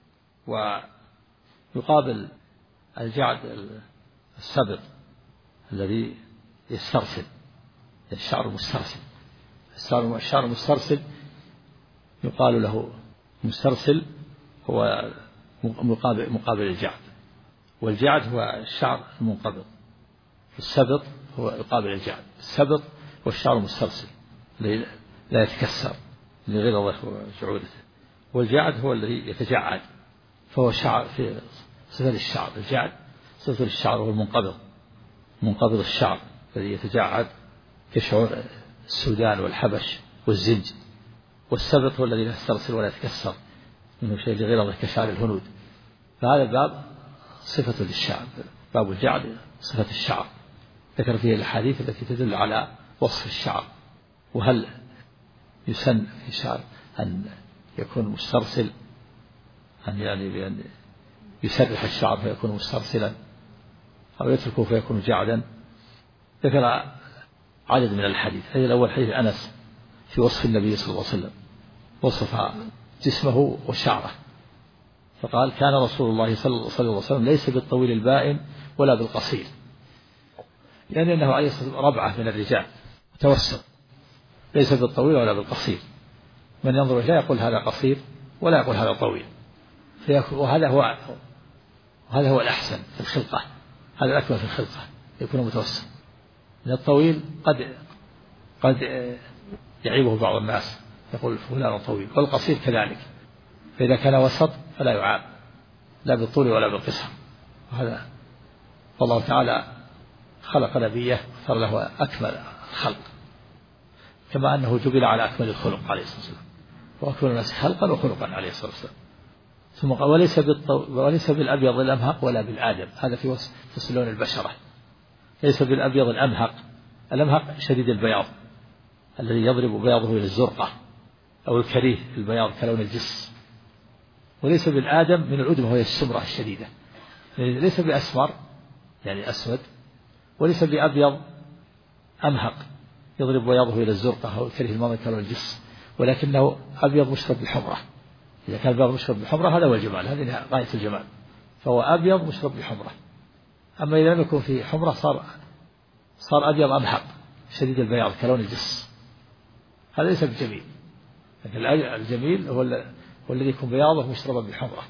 ويقابل الجعد السبط الذي يسترسل الشعر مسترسل الشعر مسترسل يقال له مسترسل هو مقابل مقابل الجعد. والجعد هو الشعر المنقبض السبط هو يقابل الجعد. السبط هو الشعر المسترسل لا يتكسر لغلظه وجعودته. والجعد هو الذي يتجعد فهو شعر في صفة الشعر. الجعد صفة الشعر هو المنقبض منقبض الشعر الذي يتجعد كشعور السودان والحبش والزنج. والسبط هو الذي لا يسترسل ولا يتكسر منه شيء لغلظه كشعر الهنود. فهذا الباب صفة للشعر باب الجعد صفة الشعر ذكر فيه الأحاديث التي تدل على وصف الشعر وهل يسن في شعر أن يكون مسترسل، أن يعني بأن يسرح الشعر فيكون مسترسلا أو يتركه فيكون جعدا. ذكر عدد من الحديث. هذا الأول حديث أنس في وصف النبي صلى الله عليه وسلم، وصف جسمه وشعره فقال: كان رسول الله صلى الله عليه وسلم ليس بالطويل البائن ولا بالقصير، يعني أنه عليه الصلاة والسلام ربعة من الرجال متوسط، ليس بالطويل ولا بالقصير. من ينظر إليه يقول هذا قصير ولا يقول هذا طويل، وهذا هو وهذا هو الأحسن في الخلقة، هذا الأكمل في الخلقة يكون متوسط. من الطويل قد قد يعيبه بعض الناس يقول فلان طويل، والقصير كذلك، فإذا كان وسط فلا يعاب لا بالطول ولا بالقصر. وهذا والله تعالى خلق نبيه صار له أكمل الخلق، كما أنه جبل على أكمل الخلق عليه الصلاة والسلام، وأكمل الناس خلقا وخلقا عليه الصلاة والسلام. ثم قال: وليس وليس بالأبيض الأمهق ولا بالآدم، هذا في وصف لون البشرة. ليس بالأبيض الأمهق، الأمهق شديد البياض الذي يضرب بياضه إلى الزرقة، أو الكريه البياض كلون الجس. وليس بالآدم من الأدمة وهي السمرة الشديدة، ليس بأسمر يعني أسود، وليس بأبيض أمهق يضرب بياضه إلى الزرقة أو الكريه الماضي كلون الجس، ولكنه أبيض مشرب بالحمرة. إذا كان البياض مشرب بالحمرة هذا هو الجمال، هذه غاية الجمال، فهو أبيض مشرب بالحمرة. أما إذا لم يكن فيه حمرة صار صار أبيض أمهق شديد البياض كلون الجس، هذا ليس بجميل. لكن الجميل هو هو الذي يكون بياضه مشربا بالحمرة.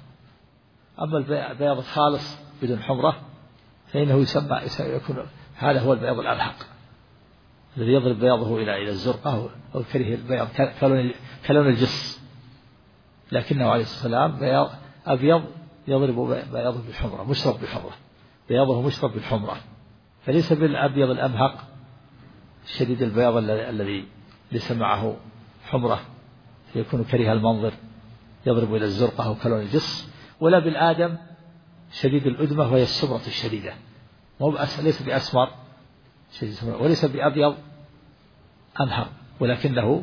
أما البياض الخالص بدون حمرة فإنه يسمى يكون هذا هو البياض الأمهق الذي يضرب بياضه إلى إلى الزرقة أو كره البياض كلون كلون الجس، لكنه عليه الصلاة والسلام بياض أبيض يضرب بياضه بالحمرة مشرب بالحمرة، بياضه مشرب بالحمرة، فليس بالأبيض الأمهق شديد البياض الذي ليس معه حمرة يكون كريه المنظر يضرب إلى الزرقة أو كلون الجس، ولا بالآدم شديد الأدمة وهي السمرة الشديدة، ليس بأسمر شديد السمرة، وليس بأبيض أمهق ولكنه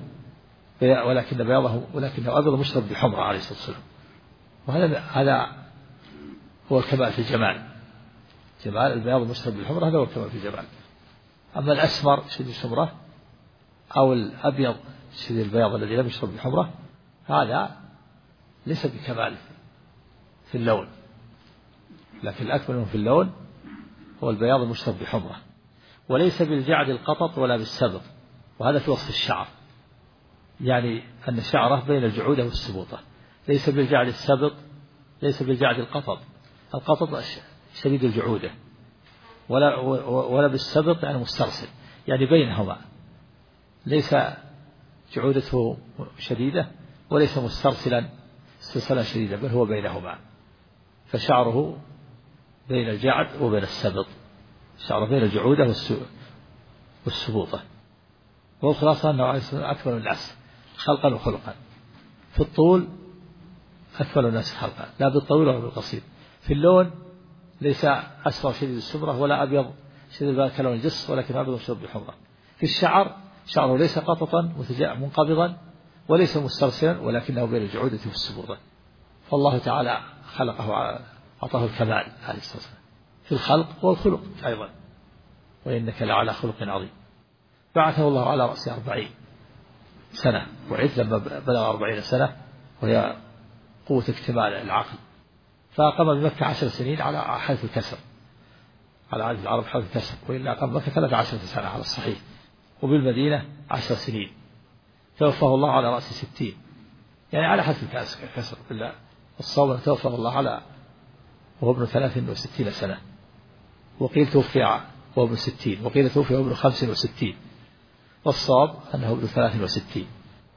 ولكن بياضه ولكنه أبيض مشرب بالحمرة عليه الصلاة والسلام. وهذا هذا هو الكمال في الجمال، جمال البياض المشرب بالحمرة هذا هو الكمال في الجمال. أما الأسمر شديد السمرة أو الأبيض شديد البياض الذي لم يشرب بالحمرة هذا ليس بكمال في اللون، لكن الأكمل منه في اللون هو البياض المشرب بحمرة. وليس بالجعد القطط ولا بالسبط، وهذا في وصف الشعر، يعني أن شعره بين الجعودة والسبوطة. ليس بالجعد السبط، ليس بالجعد القطط، القطط شديد الجعودة، ولا ولا بالسبط يعني مسترسل، يعني بينهما، ليس جعودته شديدة وليس مسترسلا استرسالا شديدا، بل هو بينهما، فشعره بين الجعد وبين السبط، شعره بين الجعودة والسبوطة. والخلاصة أنه عليه الصلاة والسلام أكمل الناس خلقا وخلقا، في الطول أكمل الناس خلقا، لا بالطويل ولا بالقصير. في اللون ليس أصفر شديد السمرة ولا أبيض شديد كلون الجس، ولكن أبيض مشرب بالحمرة. في الشعر شعره ليس قططا منقبضا وليس مسترسلا، ولكنه بين الجعودة والسبوطة. فالله تعالى خلقه أعطاه الكمال عليه الصلاة والسلام في الخلق والخلق أيضا، وإنك لعلى خلق عظيم. بعثه الله على رأس أربعين سنة، وعث لما بلغ أربعين سنة وهي قوة اكتمال العقل، فأقام بمكة عشر سنين على حيث الكسر، على عادة العرب حيث الكسر، وإلا أقام مكة ثلاث عشرة سنة على الصحيح، وبالمدينة عشر سنين. توفاه الله على رأس ستين، يعني على حيث الكسر، إلا الصوم توفاه الله على وهو ابن ثلاث وستين سنة، وقيل توفي وهو ابن ستين، وقيل توفي وهو ابن خمس وستين، والصواب أنه ابن ثلاث وستين،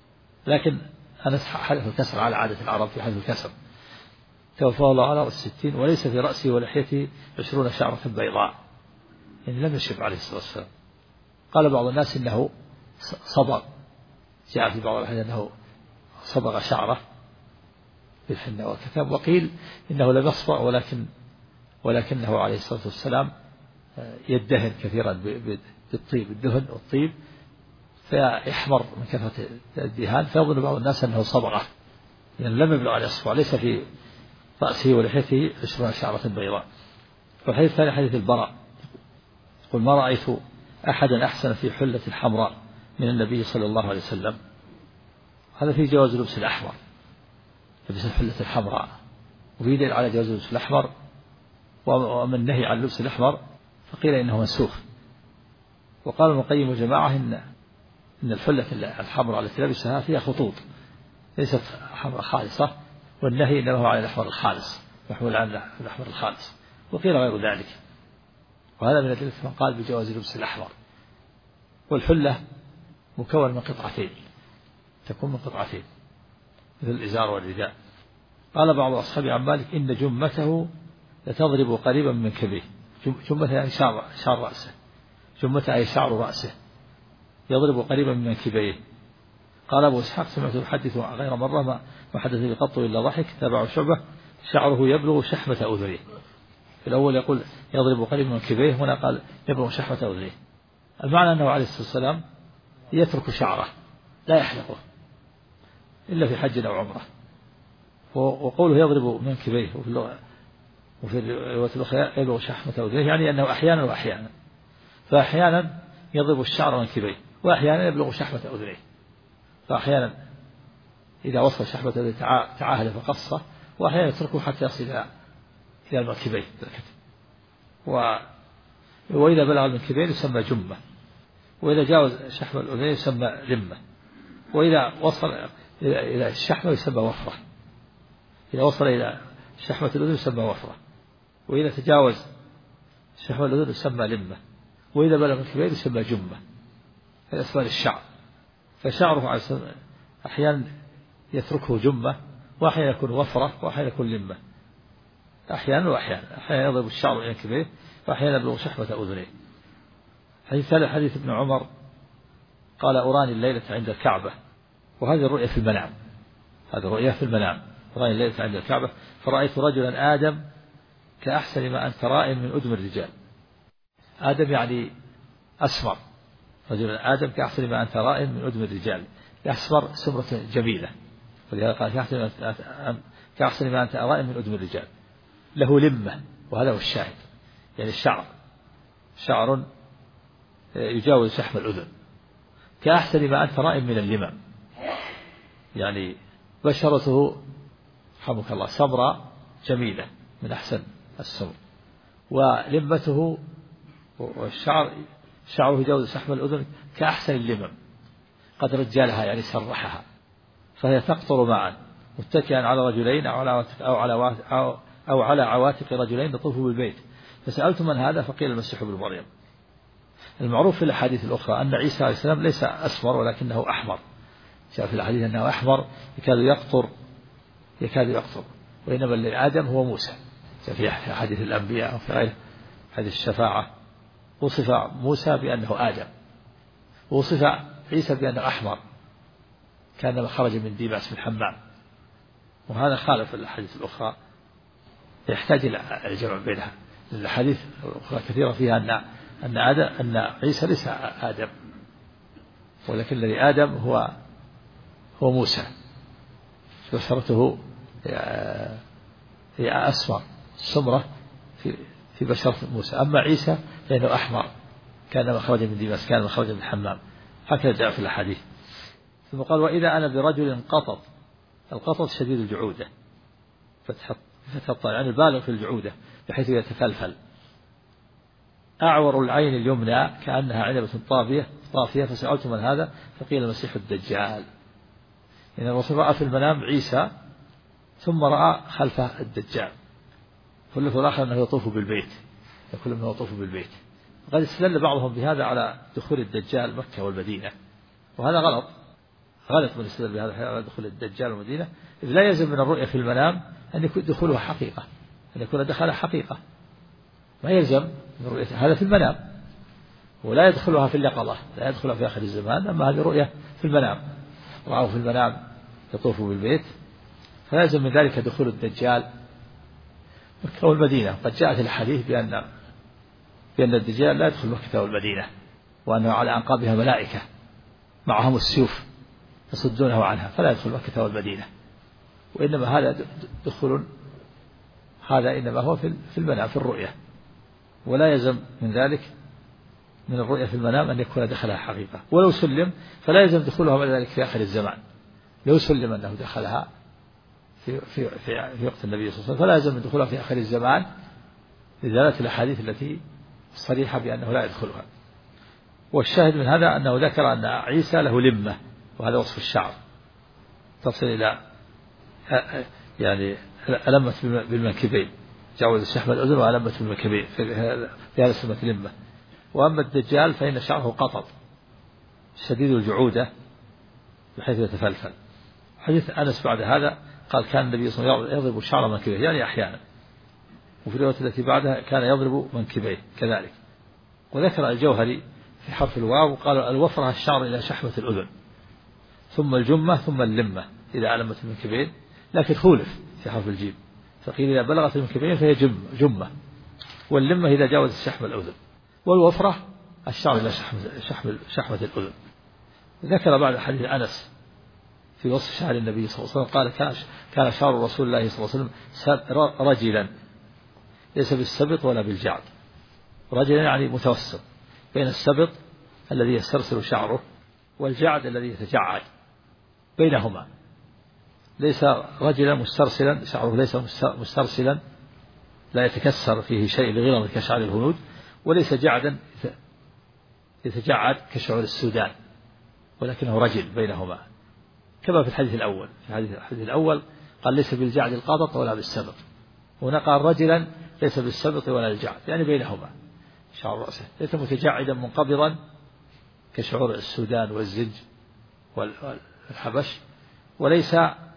لكن أنا حدث الكسر على عادة العرب في حدث الكسر. توفاه الله على رأس ستين، وليس في رأسه ولحيته عشرون شعرة بيضاء، يعني لم يشب عليه الصلاة والسلام. قال بعض الناس إنه صبغ، جاء في بعض الأحاديث أنه صبغ شعره بالحنة والكتاب، وقيل إنه لم يصبغ ولكن ولكنه عليه الصلاة والسلام يدهن كثيرا بالطيب، الدهن والطيب، فيحمر من كثرة الدهان، فيظن بعض الناس أنه صبغة، يعني لم يبلغ عليه الصفار، ليس في رأسه ولحيته عشرون شعرة بيضاء. والحديث الثاني حديث البراء يقول ما رأيت أحدا أحسن في حلة حمراء من النبي صلى الله عليه وسلم. هذا في جواز لبس الأحمر، لبس الحلة الحمراء، وفي دليل على جواز لبس الأحمر. ومن نهي عن لبس الأحمر فقيل إنه منسوخ. وقال ابن القيم وجماعة إن إن الحلة الحمراء التي لبسها فيها خطوط ليست حمراء خالصة، والنهي إنما هو على الأحمر الخالص، محمول على الأحمر الخالص. وقيل غير ذلك، وهذا من أدلة من قال بجواز لبس الأحمر. والحلة مكون من قطعتين، تكون من قطعتين مثل الإزار والرداء. قال بعض أصحاب عن مالك إن جمته لتضرب قريبا من كبيه. جمته يعني شعر, شعر رأسه، جمته أي شعر رأسه يضرب قريبا من كبيه. قال أبو إسحاق سمعته يحدث غير مرة ما حدث بقط إلا ضحك. تبع شعبة شعره يبلغ شحمة أذنيه. في الأول يقول يضرب قريبا من كبيه، هنا قال يبلغ شحمة أذنيه. المعنى أنه عليه الصلاة والسلام يترك شعره لا يحلقه إلا في حج أو عمرة. وقوله يضرب من كبيه وفي اللغة وفي الرواية الأخرى يبلغ شحمة أذنيه، يعني أنه أحيانا وأحيانا، فأحيانا يضرب الشعر من كبيه وأحيانا يبلغ شحمة أذنيه. فأحيانا إذا وصل شحمة أذنيه تعاهد فقصه، وأحيانا يتركه حتى يصل إلى المنكبين. وإذا بلغ المنكبين يسمى جمة، وإذا جاوز شحم الأذنين يسمى لمة، وإذا وصل إلى الشحمة يسمى وفرة. إذا وصل إلى شحمة الأذن يسمى وفرة، وإذا تجاوز شحم الأذن يسمى لمة، وإذا بلغ المنكبين يسمى جمة. هذا أسماء الشعر. فشعره أحيانا يتركه جمة، وأحيانا يكون وفرة، وأحيانا يكون لمة، أحيانا وأحيانا. أحيانا يضرب الشعر إلى كبيه، وأحيانا يبلغ شحمة أذنيه. حديث ثالث حديث ابن عمر قال أراني الليلة عند الكعبة، وهذه الرؤية في المنام، هذه الرؤية في المنام. أراني الليلة عند الكعبة فرأيت رجلا آدم كأحسن ما أنت رائم من أدم الرجال. آدم يعني أسمر، رجلا آدم كأحسن ما أنت رائم من أدم الرجال. أسمر سمرة جميلة، ولهذا قال كأحسن ما أنت رائم من أدم الرجال. له لمة، وهذا هو الشاهد، يعني الشعر شعر يجاوز شحم الأذن. كأحسن ما أنت رائم من اللمم، يعني بشرته رحمك الله سمراء جميلة من أحسن السمر، ولمته والشعر شعره يجاوز شحم الأذن كأحسن اللمم، قد رجالها يعني سرحها، فهي تقطر معا متكئا على رجلين أو على أو على أو, أو على عواتق رجلين يطوفوا بالبيت. فسألت من هذا فقيل المسيح ابن مريم. المعروف في الأحاديث الأخرى أن عيسى عليه السلام ليس أسمر ولكنه أحمر، جاء في الحديث أنه أحمر يكاد يقطر يكاد يقطر وإنما اللي آدم هو موسى، جاء في حديث الأنبياء وفي غير حديث الشفاعة وصف موسى بأنه آدم، وصف عيسى بأنه أحمر كأنما خرج من ديباس في الحمام. وهذا خالف الأحاديث الأخرى، يحتاج إلى الجمع بينها. الحديث الأخرى كثيرة فيها أن أن آدم أن عيسى ليس آدم، ولكن الذي آدم هو هو موسى، بشرته هي أسمر سمرة في في بشرة موسى. أما عيسى فإنه أحمر كأنما خرج من ديباس، كأنما خرج من الحمام، هكذا جاء في الحديث. ثم قال وإذا أنا برجل قطط، القطط شديد الجعودة، فتح فتح الطاء يعني البالغ في الجعودة بحيث يتفلفل، أعور العين اليمنى كأنها عنبة طافية طافية. فسألت من هذا فقيل المسيح الدجال. إن الرسول رأى في المنام عيسى ثم رأى خلفه الدجال. واللفظ الآخر أنه يطوف بالبيت، يقول أنه يطوف بالبيت. وقد استدل بعضهم بهذا على دخول الدجال مكة والمدينة، وهذا غلط، غلط من استدل بهذا على دخول الدجال والمدينة، إذ لا يلزم من الرؤية في المنام أن يكون دخولها حقيقة، أن يكون دخلها حقيقة، ما يلزم من رؤية هذا في المنام، ولا يدخلها في اليقظة، لا يدخلها في آخر الزمان. أما هذه رؤية في المنام، رأوا في المنام يطوفوا بالبيت، فلازم من ذلك دخول الدجال مكة والمدينة. قد جاءت الحديث بأن بأن الدجال لا يدخل مكة والمدينة، وأنه على أنقابها ملائكة معهم السيوف يصدونه عنها فلا يدخل مكة والمدينة، وإنما هذا دخول هذا إنما هو في المنام في الرؤية، ولا يلزم من ذلك من الرؤية في المنام أن يكون دخلها حقيقة. ولو سلم فلا يلزم دخولها بعد ذلك في آخر الزمان، لو سلم أنه دخلها في في في, في وقت النبي صلى الله عليه وسلم فلا يلزم من دخولها في آخر الزمان لدلالة الأحاديث التي صريحة بأنه لا يدخلها. والشاهد من هذا أنه ذكر أن عيسى له لمة، وهذا وصف الشعر تصل إلى يعني ألمة بالمنكبين، جاوز شحم الأذن وألمة بالمنكبين، في هذا اسمه لمة. وأما الدجال فإن شعره قطط شديد الجعودة بحيث يتفلفل. حديث أنس بعد هذا قال كان النبي صلى الله عليه وسلم يضرب شعر منكبيه يعني أحيانا، وفي الرواية التي بعدها كان يضرب منكبيه كذلك. وذكر الجوهري في حرف الواو قال الوفرة الشعر إلى شحمة الأذن، ثم الجمة، ثم اللمة إذا ألمت المنكبين، لكن خولف في حرف الجيم، فقيل إذا بلغت المنكبين فهي جم جمة، واللمة إذا جاوزت شحم الأذن، والوفرة الشعر إلى شحمة, شحمة الأذن. ذكر بعد حديث أنس في وصف شعر النبي صلى الله عليه وسلم قال كان كان شعر رسول الله صلى الله عليه وسلم رجلا ليس بالسبط ولا بالجعد، رجلا يعني متوسط بين السبط الذي يسترسل شعره والجعد الذي يتجعد بينهما، ليس رجلا مسترسلا شعره ليس مسترسلا لا يتكسر فيه شيء لغلظ كشعر الهنود، وليس جعدا يتجعد كشعور السودان، ولكنه رجل بينهما كما في الحديث الأول. في الحديث الأول قال ليس بالجعد القاطط ولا بالسبط، هنا قال رجلا ليس بالسبط ولا الجعد يعني بينهما شعر رأسه، ليس متجعدا منقبضا كشعور السودان والزنج والحبش، وليس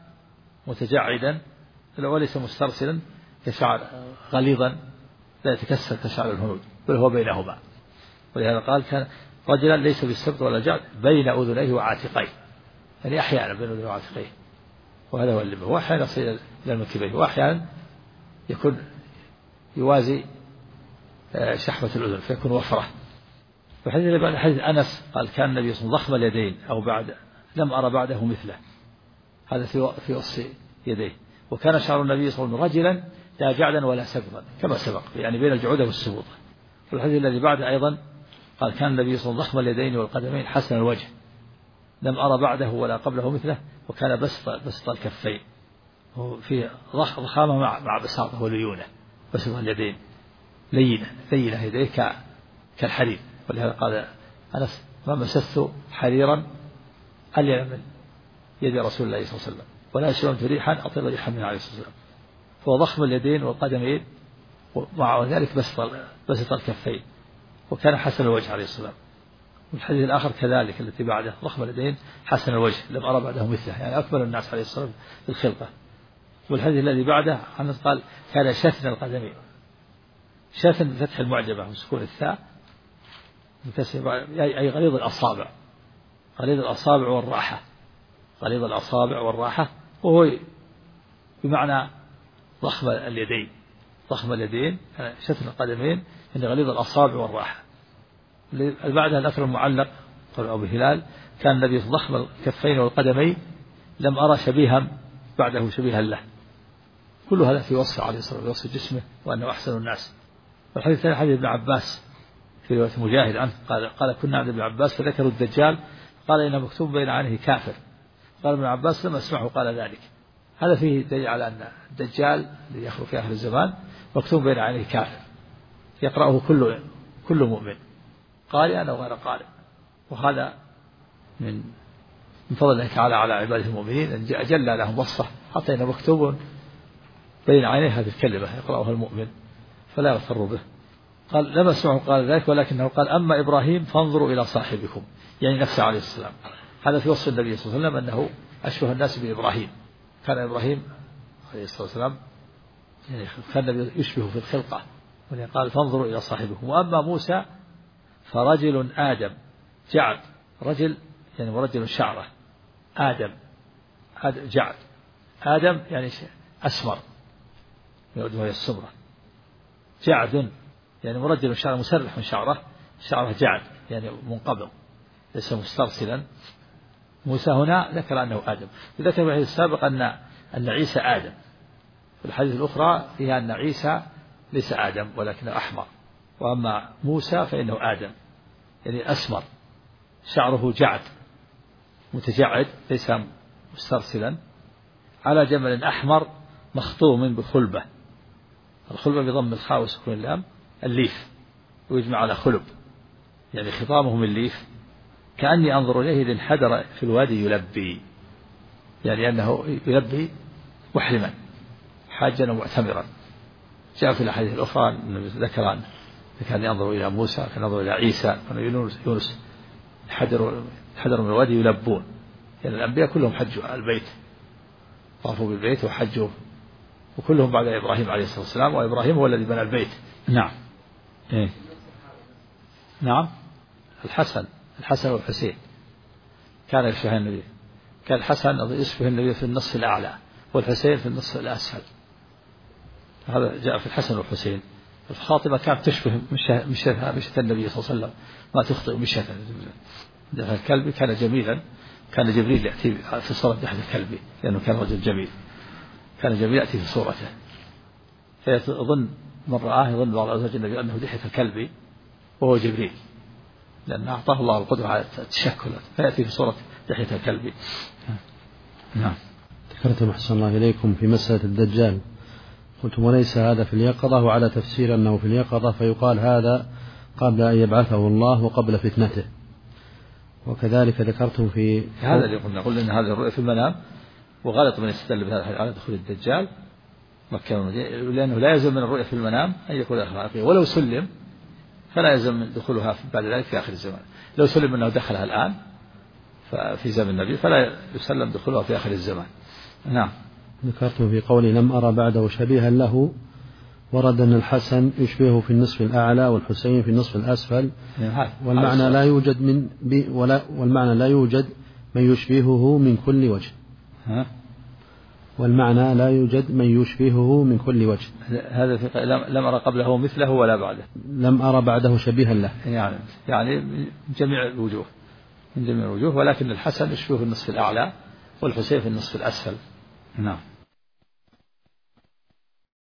متجعدا وليس مسترسلا كشعر غليظا لا يتكسر كشعر الهنود، بل هو بينهما. ولهذا قال كان رجلا ليس بالسبط ولا الجعد بين أذنيه وعاتقيه، يعني أحيانا بين أذنيه وعاتقيه، وهذا هو اللمة. وأحيانا يصل إلى المنكبين، وأحيانا يكون يوازي شحمة الأذن فيكون وفرة. وحديث اللي بعد حديث أنس قال كان النبي صلى الله عليه وسلم ضخم اليدين أو بعد لم أرى بعده مثله، هذا في في وصف يديه. وكان شعر النبي صلى الله عليه وسلم رجلا لا جعدا ولا سبطا كما سبق، يعني بين الجعودة والسبوط. والحديث الذي بعده أيضا قال كان النبي صلى الله عليه وسلم ضخم اليدين والقدمين حسن الوجه لم أرى بعده ولا قبله مثله، وكان بسط بسط الكفين في ضخامة مع مع بساطة وليونة، بسط اليدين لينة لينة يديه كالحرير. ولهذا قال أنس ما مسست حريرا ألين من يد رسول الله صلى الله عليه وسلم ولا شممت ريحا أطيب ريحا من عليه الصلاة والسلام. فهو ضخم اليدين والقدمين ومع ذلك بسط بسط الكفين، وكان حسن الوجه عليه الصلاة والسلام. والحديث الآخر كذلك التي بعده ضخم اليدين حسن الوجه لم أرى بعده مثله، يعني أكمل الناس عليه الصلاة والسلام في الخلقة. والحديث الذي بعده أنس قال كان شثن القدمين، شثن فتح المعجبة وسكون الثاء أي غليظ الأصابع، غليظ الأصابع والراحة، غليظ الأصابع والراحة، وهو بمعنى ضخم اليدين، ضخم اليدين شثن القدمين يعني غليظ الأصابع والراحة. بعدها الأثر المعلق قال أبو هلال كان النبي ضخم الكفين والقدمين لم أرى شبيها بعده شبيها له. كل هذا في وصف عليه الصلاة والسلام، وصف جسمه وأنه أحسن الناس. والحديث الثاني حديث ابن عباس في رواية مجاهد عنه قال قال كنا عند ابن عباس فذكروا الدجال قال إنه مكتوب بين عينه كافر، قال ابن عباس لم أسمعه قال ذلك. هذا فيه دليل على أن الدجال الذي يخرج في آخر الزمان مكتوب بين عينه كافر يقرأه كل كل مؤمن قارئا أو غير قارئ. وهذا من من فضل الله تعالى على عباده المؤمنين أن أجل لهم وصفه حتى إنه مكتوب بين عينيه هذه الكلمة يقرأها المؤمن فلا يغتر به. قال لم أسمعه قال ذلك، ولكنه قال أما إبراهيم فانظروا إلى صاحبكم، يعني نفسه عليه السلام. هذا في وصف النبي صلى الله عليه وسلم أنه أشبه الناس بإبراهيم، كان إبراهيم عليه الصلاة والسلام يعني كان يشبه في الخلقة، قال فانظروا إلى صاحبكم. وأما موسى فرجل آدم جعد، رجل يعني ورجل شعره، آدم آدم جعد، آدم يعني أسمر يعود وهي السمرة، جعد يعني مرجل شعره مسرح من شعره، شعره جعد يعني منقبض ليس مسترسلا موسى هنا ذكر أنه آدم. ذكر في الحديث السابق أن أن عيسى آدم. في الحديث الأخرى فيها أن عيسى ليس آدم ولكنه أحمر، وأما موسى فإنه آدم، يعني أسمر، شعره جعد متجعد ليس مسترسلا، على جمل أحمر مخطوم بخلبة. الخلبة بضم الخاء وسكون اللام، الليف، ويجمع على خلب، يعني خطامه من ليف. كأني أنظر إليه إذ انحدر في الوادي يلبي، يعني أنه يلبي محرما حاجا ومعتمرا. جاء في الأحاديث الأخرى ذكر أن كان ينظر إلى موسى، كان ينظر إلى عيسى، كان يونس حدروا حدروا من الوادي يلبون، يعني الأنبياء كلهم حجوا البيت، طافوا بالبيت وحجوا، وكلهم بعد إبراهيم عليه الصلاة والسلام، وإبراهيم هو الذي بنى البيت. نعم. إيه؟ نعم. الحسن الحسن والحسين كان يشبه النبي، كان الحسن يشبه النبي في النصف الأعلى، والحسين في النصف الأسفل. هذا جاء في الحسن والحسين. فاطمة كانت تشبه مشيتها مشية النبي صلى الله عليه وسلم، ما تخطئ مشيته. الكلب كان جميلا، كان جبريل يأتي في صورة دحية الكلب، لأنه كان رجل جميل، كان جبريل يأتي في صورته، فيظن من رآه يظن بعض أزواج النبي أنه دحية الكلب وهو جبريل، لأن أعطاه الله القدرة على التشكل، فيأتي في صورة دحية الكلب. نعم. ذكرتم أحسن الله إليكم في مسألة الدجال، قلتم وليس هذا في اليقظة، وعلى تفسير أنه في اليقظة فيقال هذا قبل أن يبعثه الله وقبل فتنته. وكذلك ذكرتم في هذا اللي قلنا قلنا أن هذه الرؤية في المنام، وغلط من يستدل بهذا على دخول الدجال مكة والمدينة، لأنه لا يلزم من الرؤية في المنام أن يكون أخلاقيا، ولو سلم فلا يلزم من دخولها بعد ذلك في آخر الزمان. لو سلم أنه دخلها الآن في زمن النبي فلا يسلم دخولها في آخر الزمان. نعم. ذكرتم في قولي لم أرى بعده شبيها له، ورد أن الحسن يشبهه في النصف الأعلى والحسين في النصف الأسفل، والمعنى لا يوجد من ولا والمعنى لا يوجد من يشبهه من كل وجه. ها؟ والمعنى لا يوجد من يشبهه من كل وجه. هذا في لم أرى قبله مثله ولا بعده. لم أرى بعده شبيها له، يعني يعني من جميع الوجوه، من جميع الوجوه، ولكن الحسن يشبهه في النصف الأعلى والحسين في النصف الأسفل. نعم.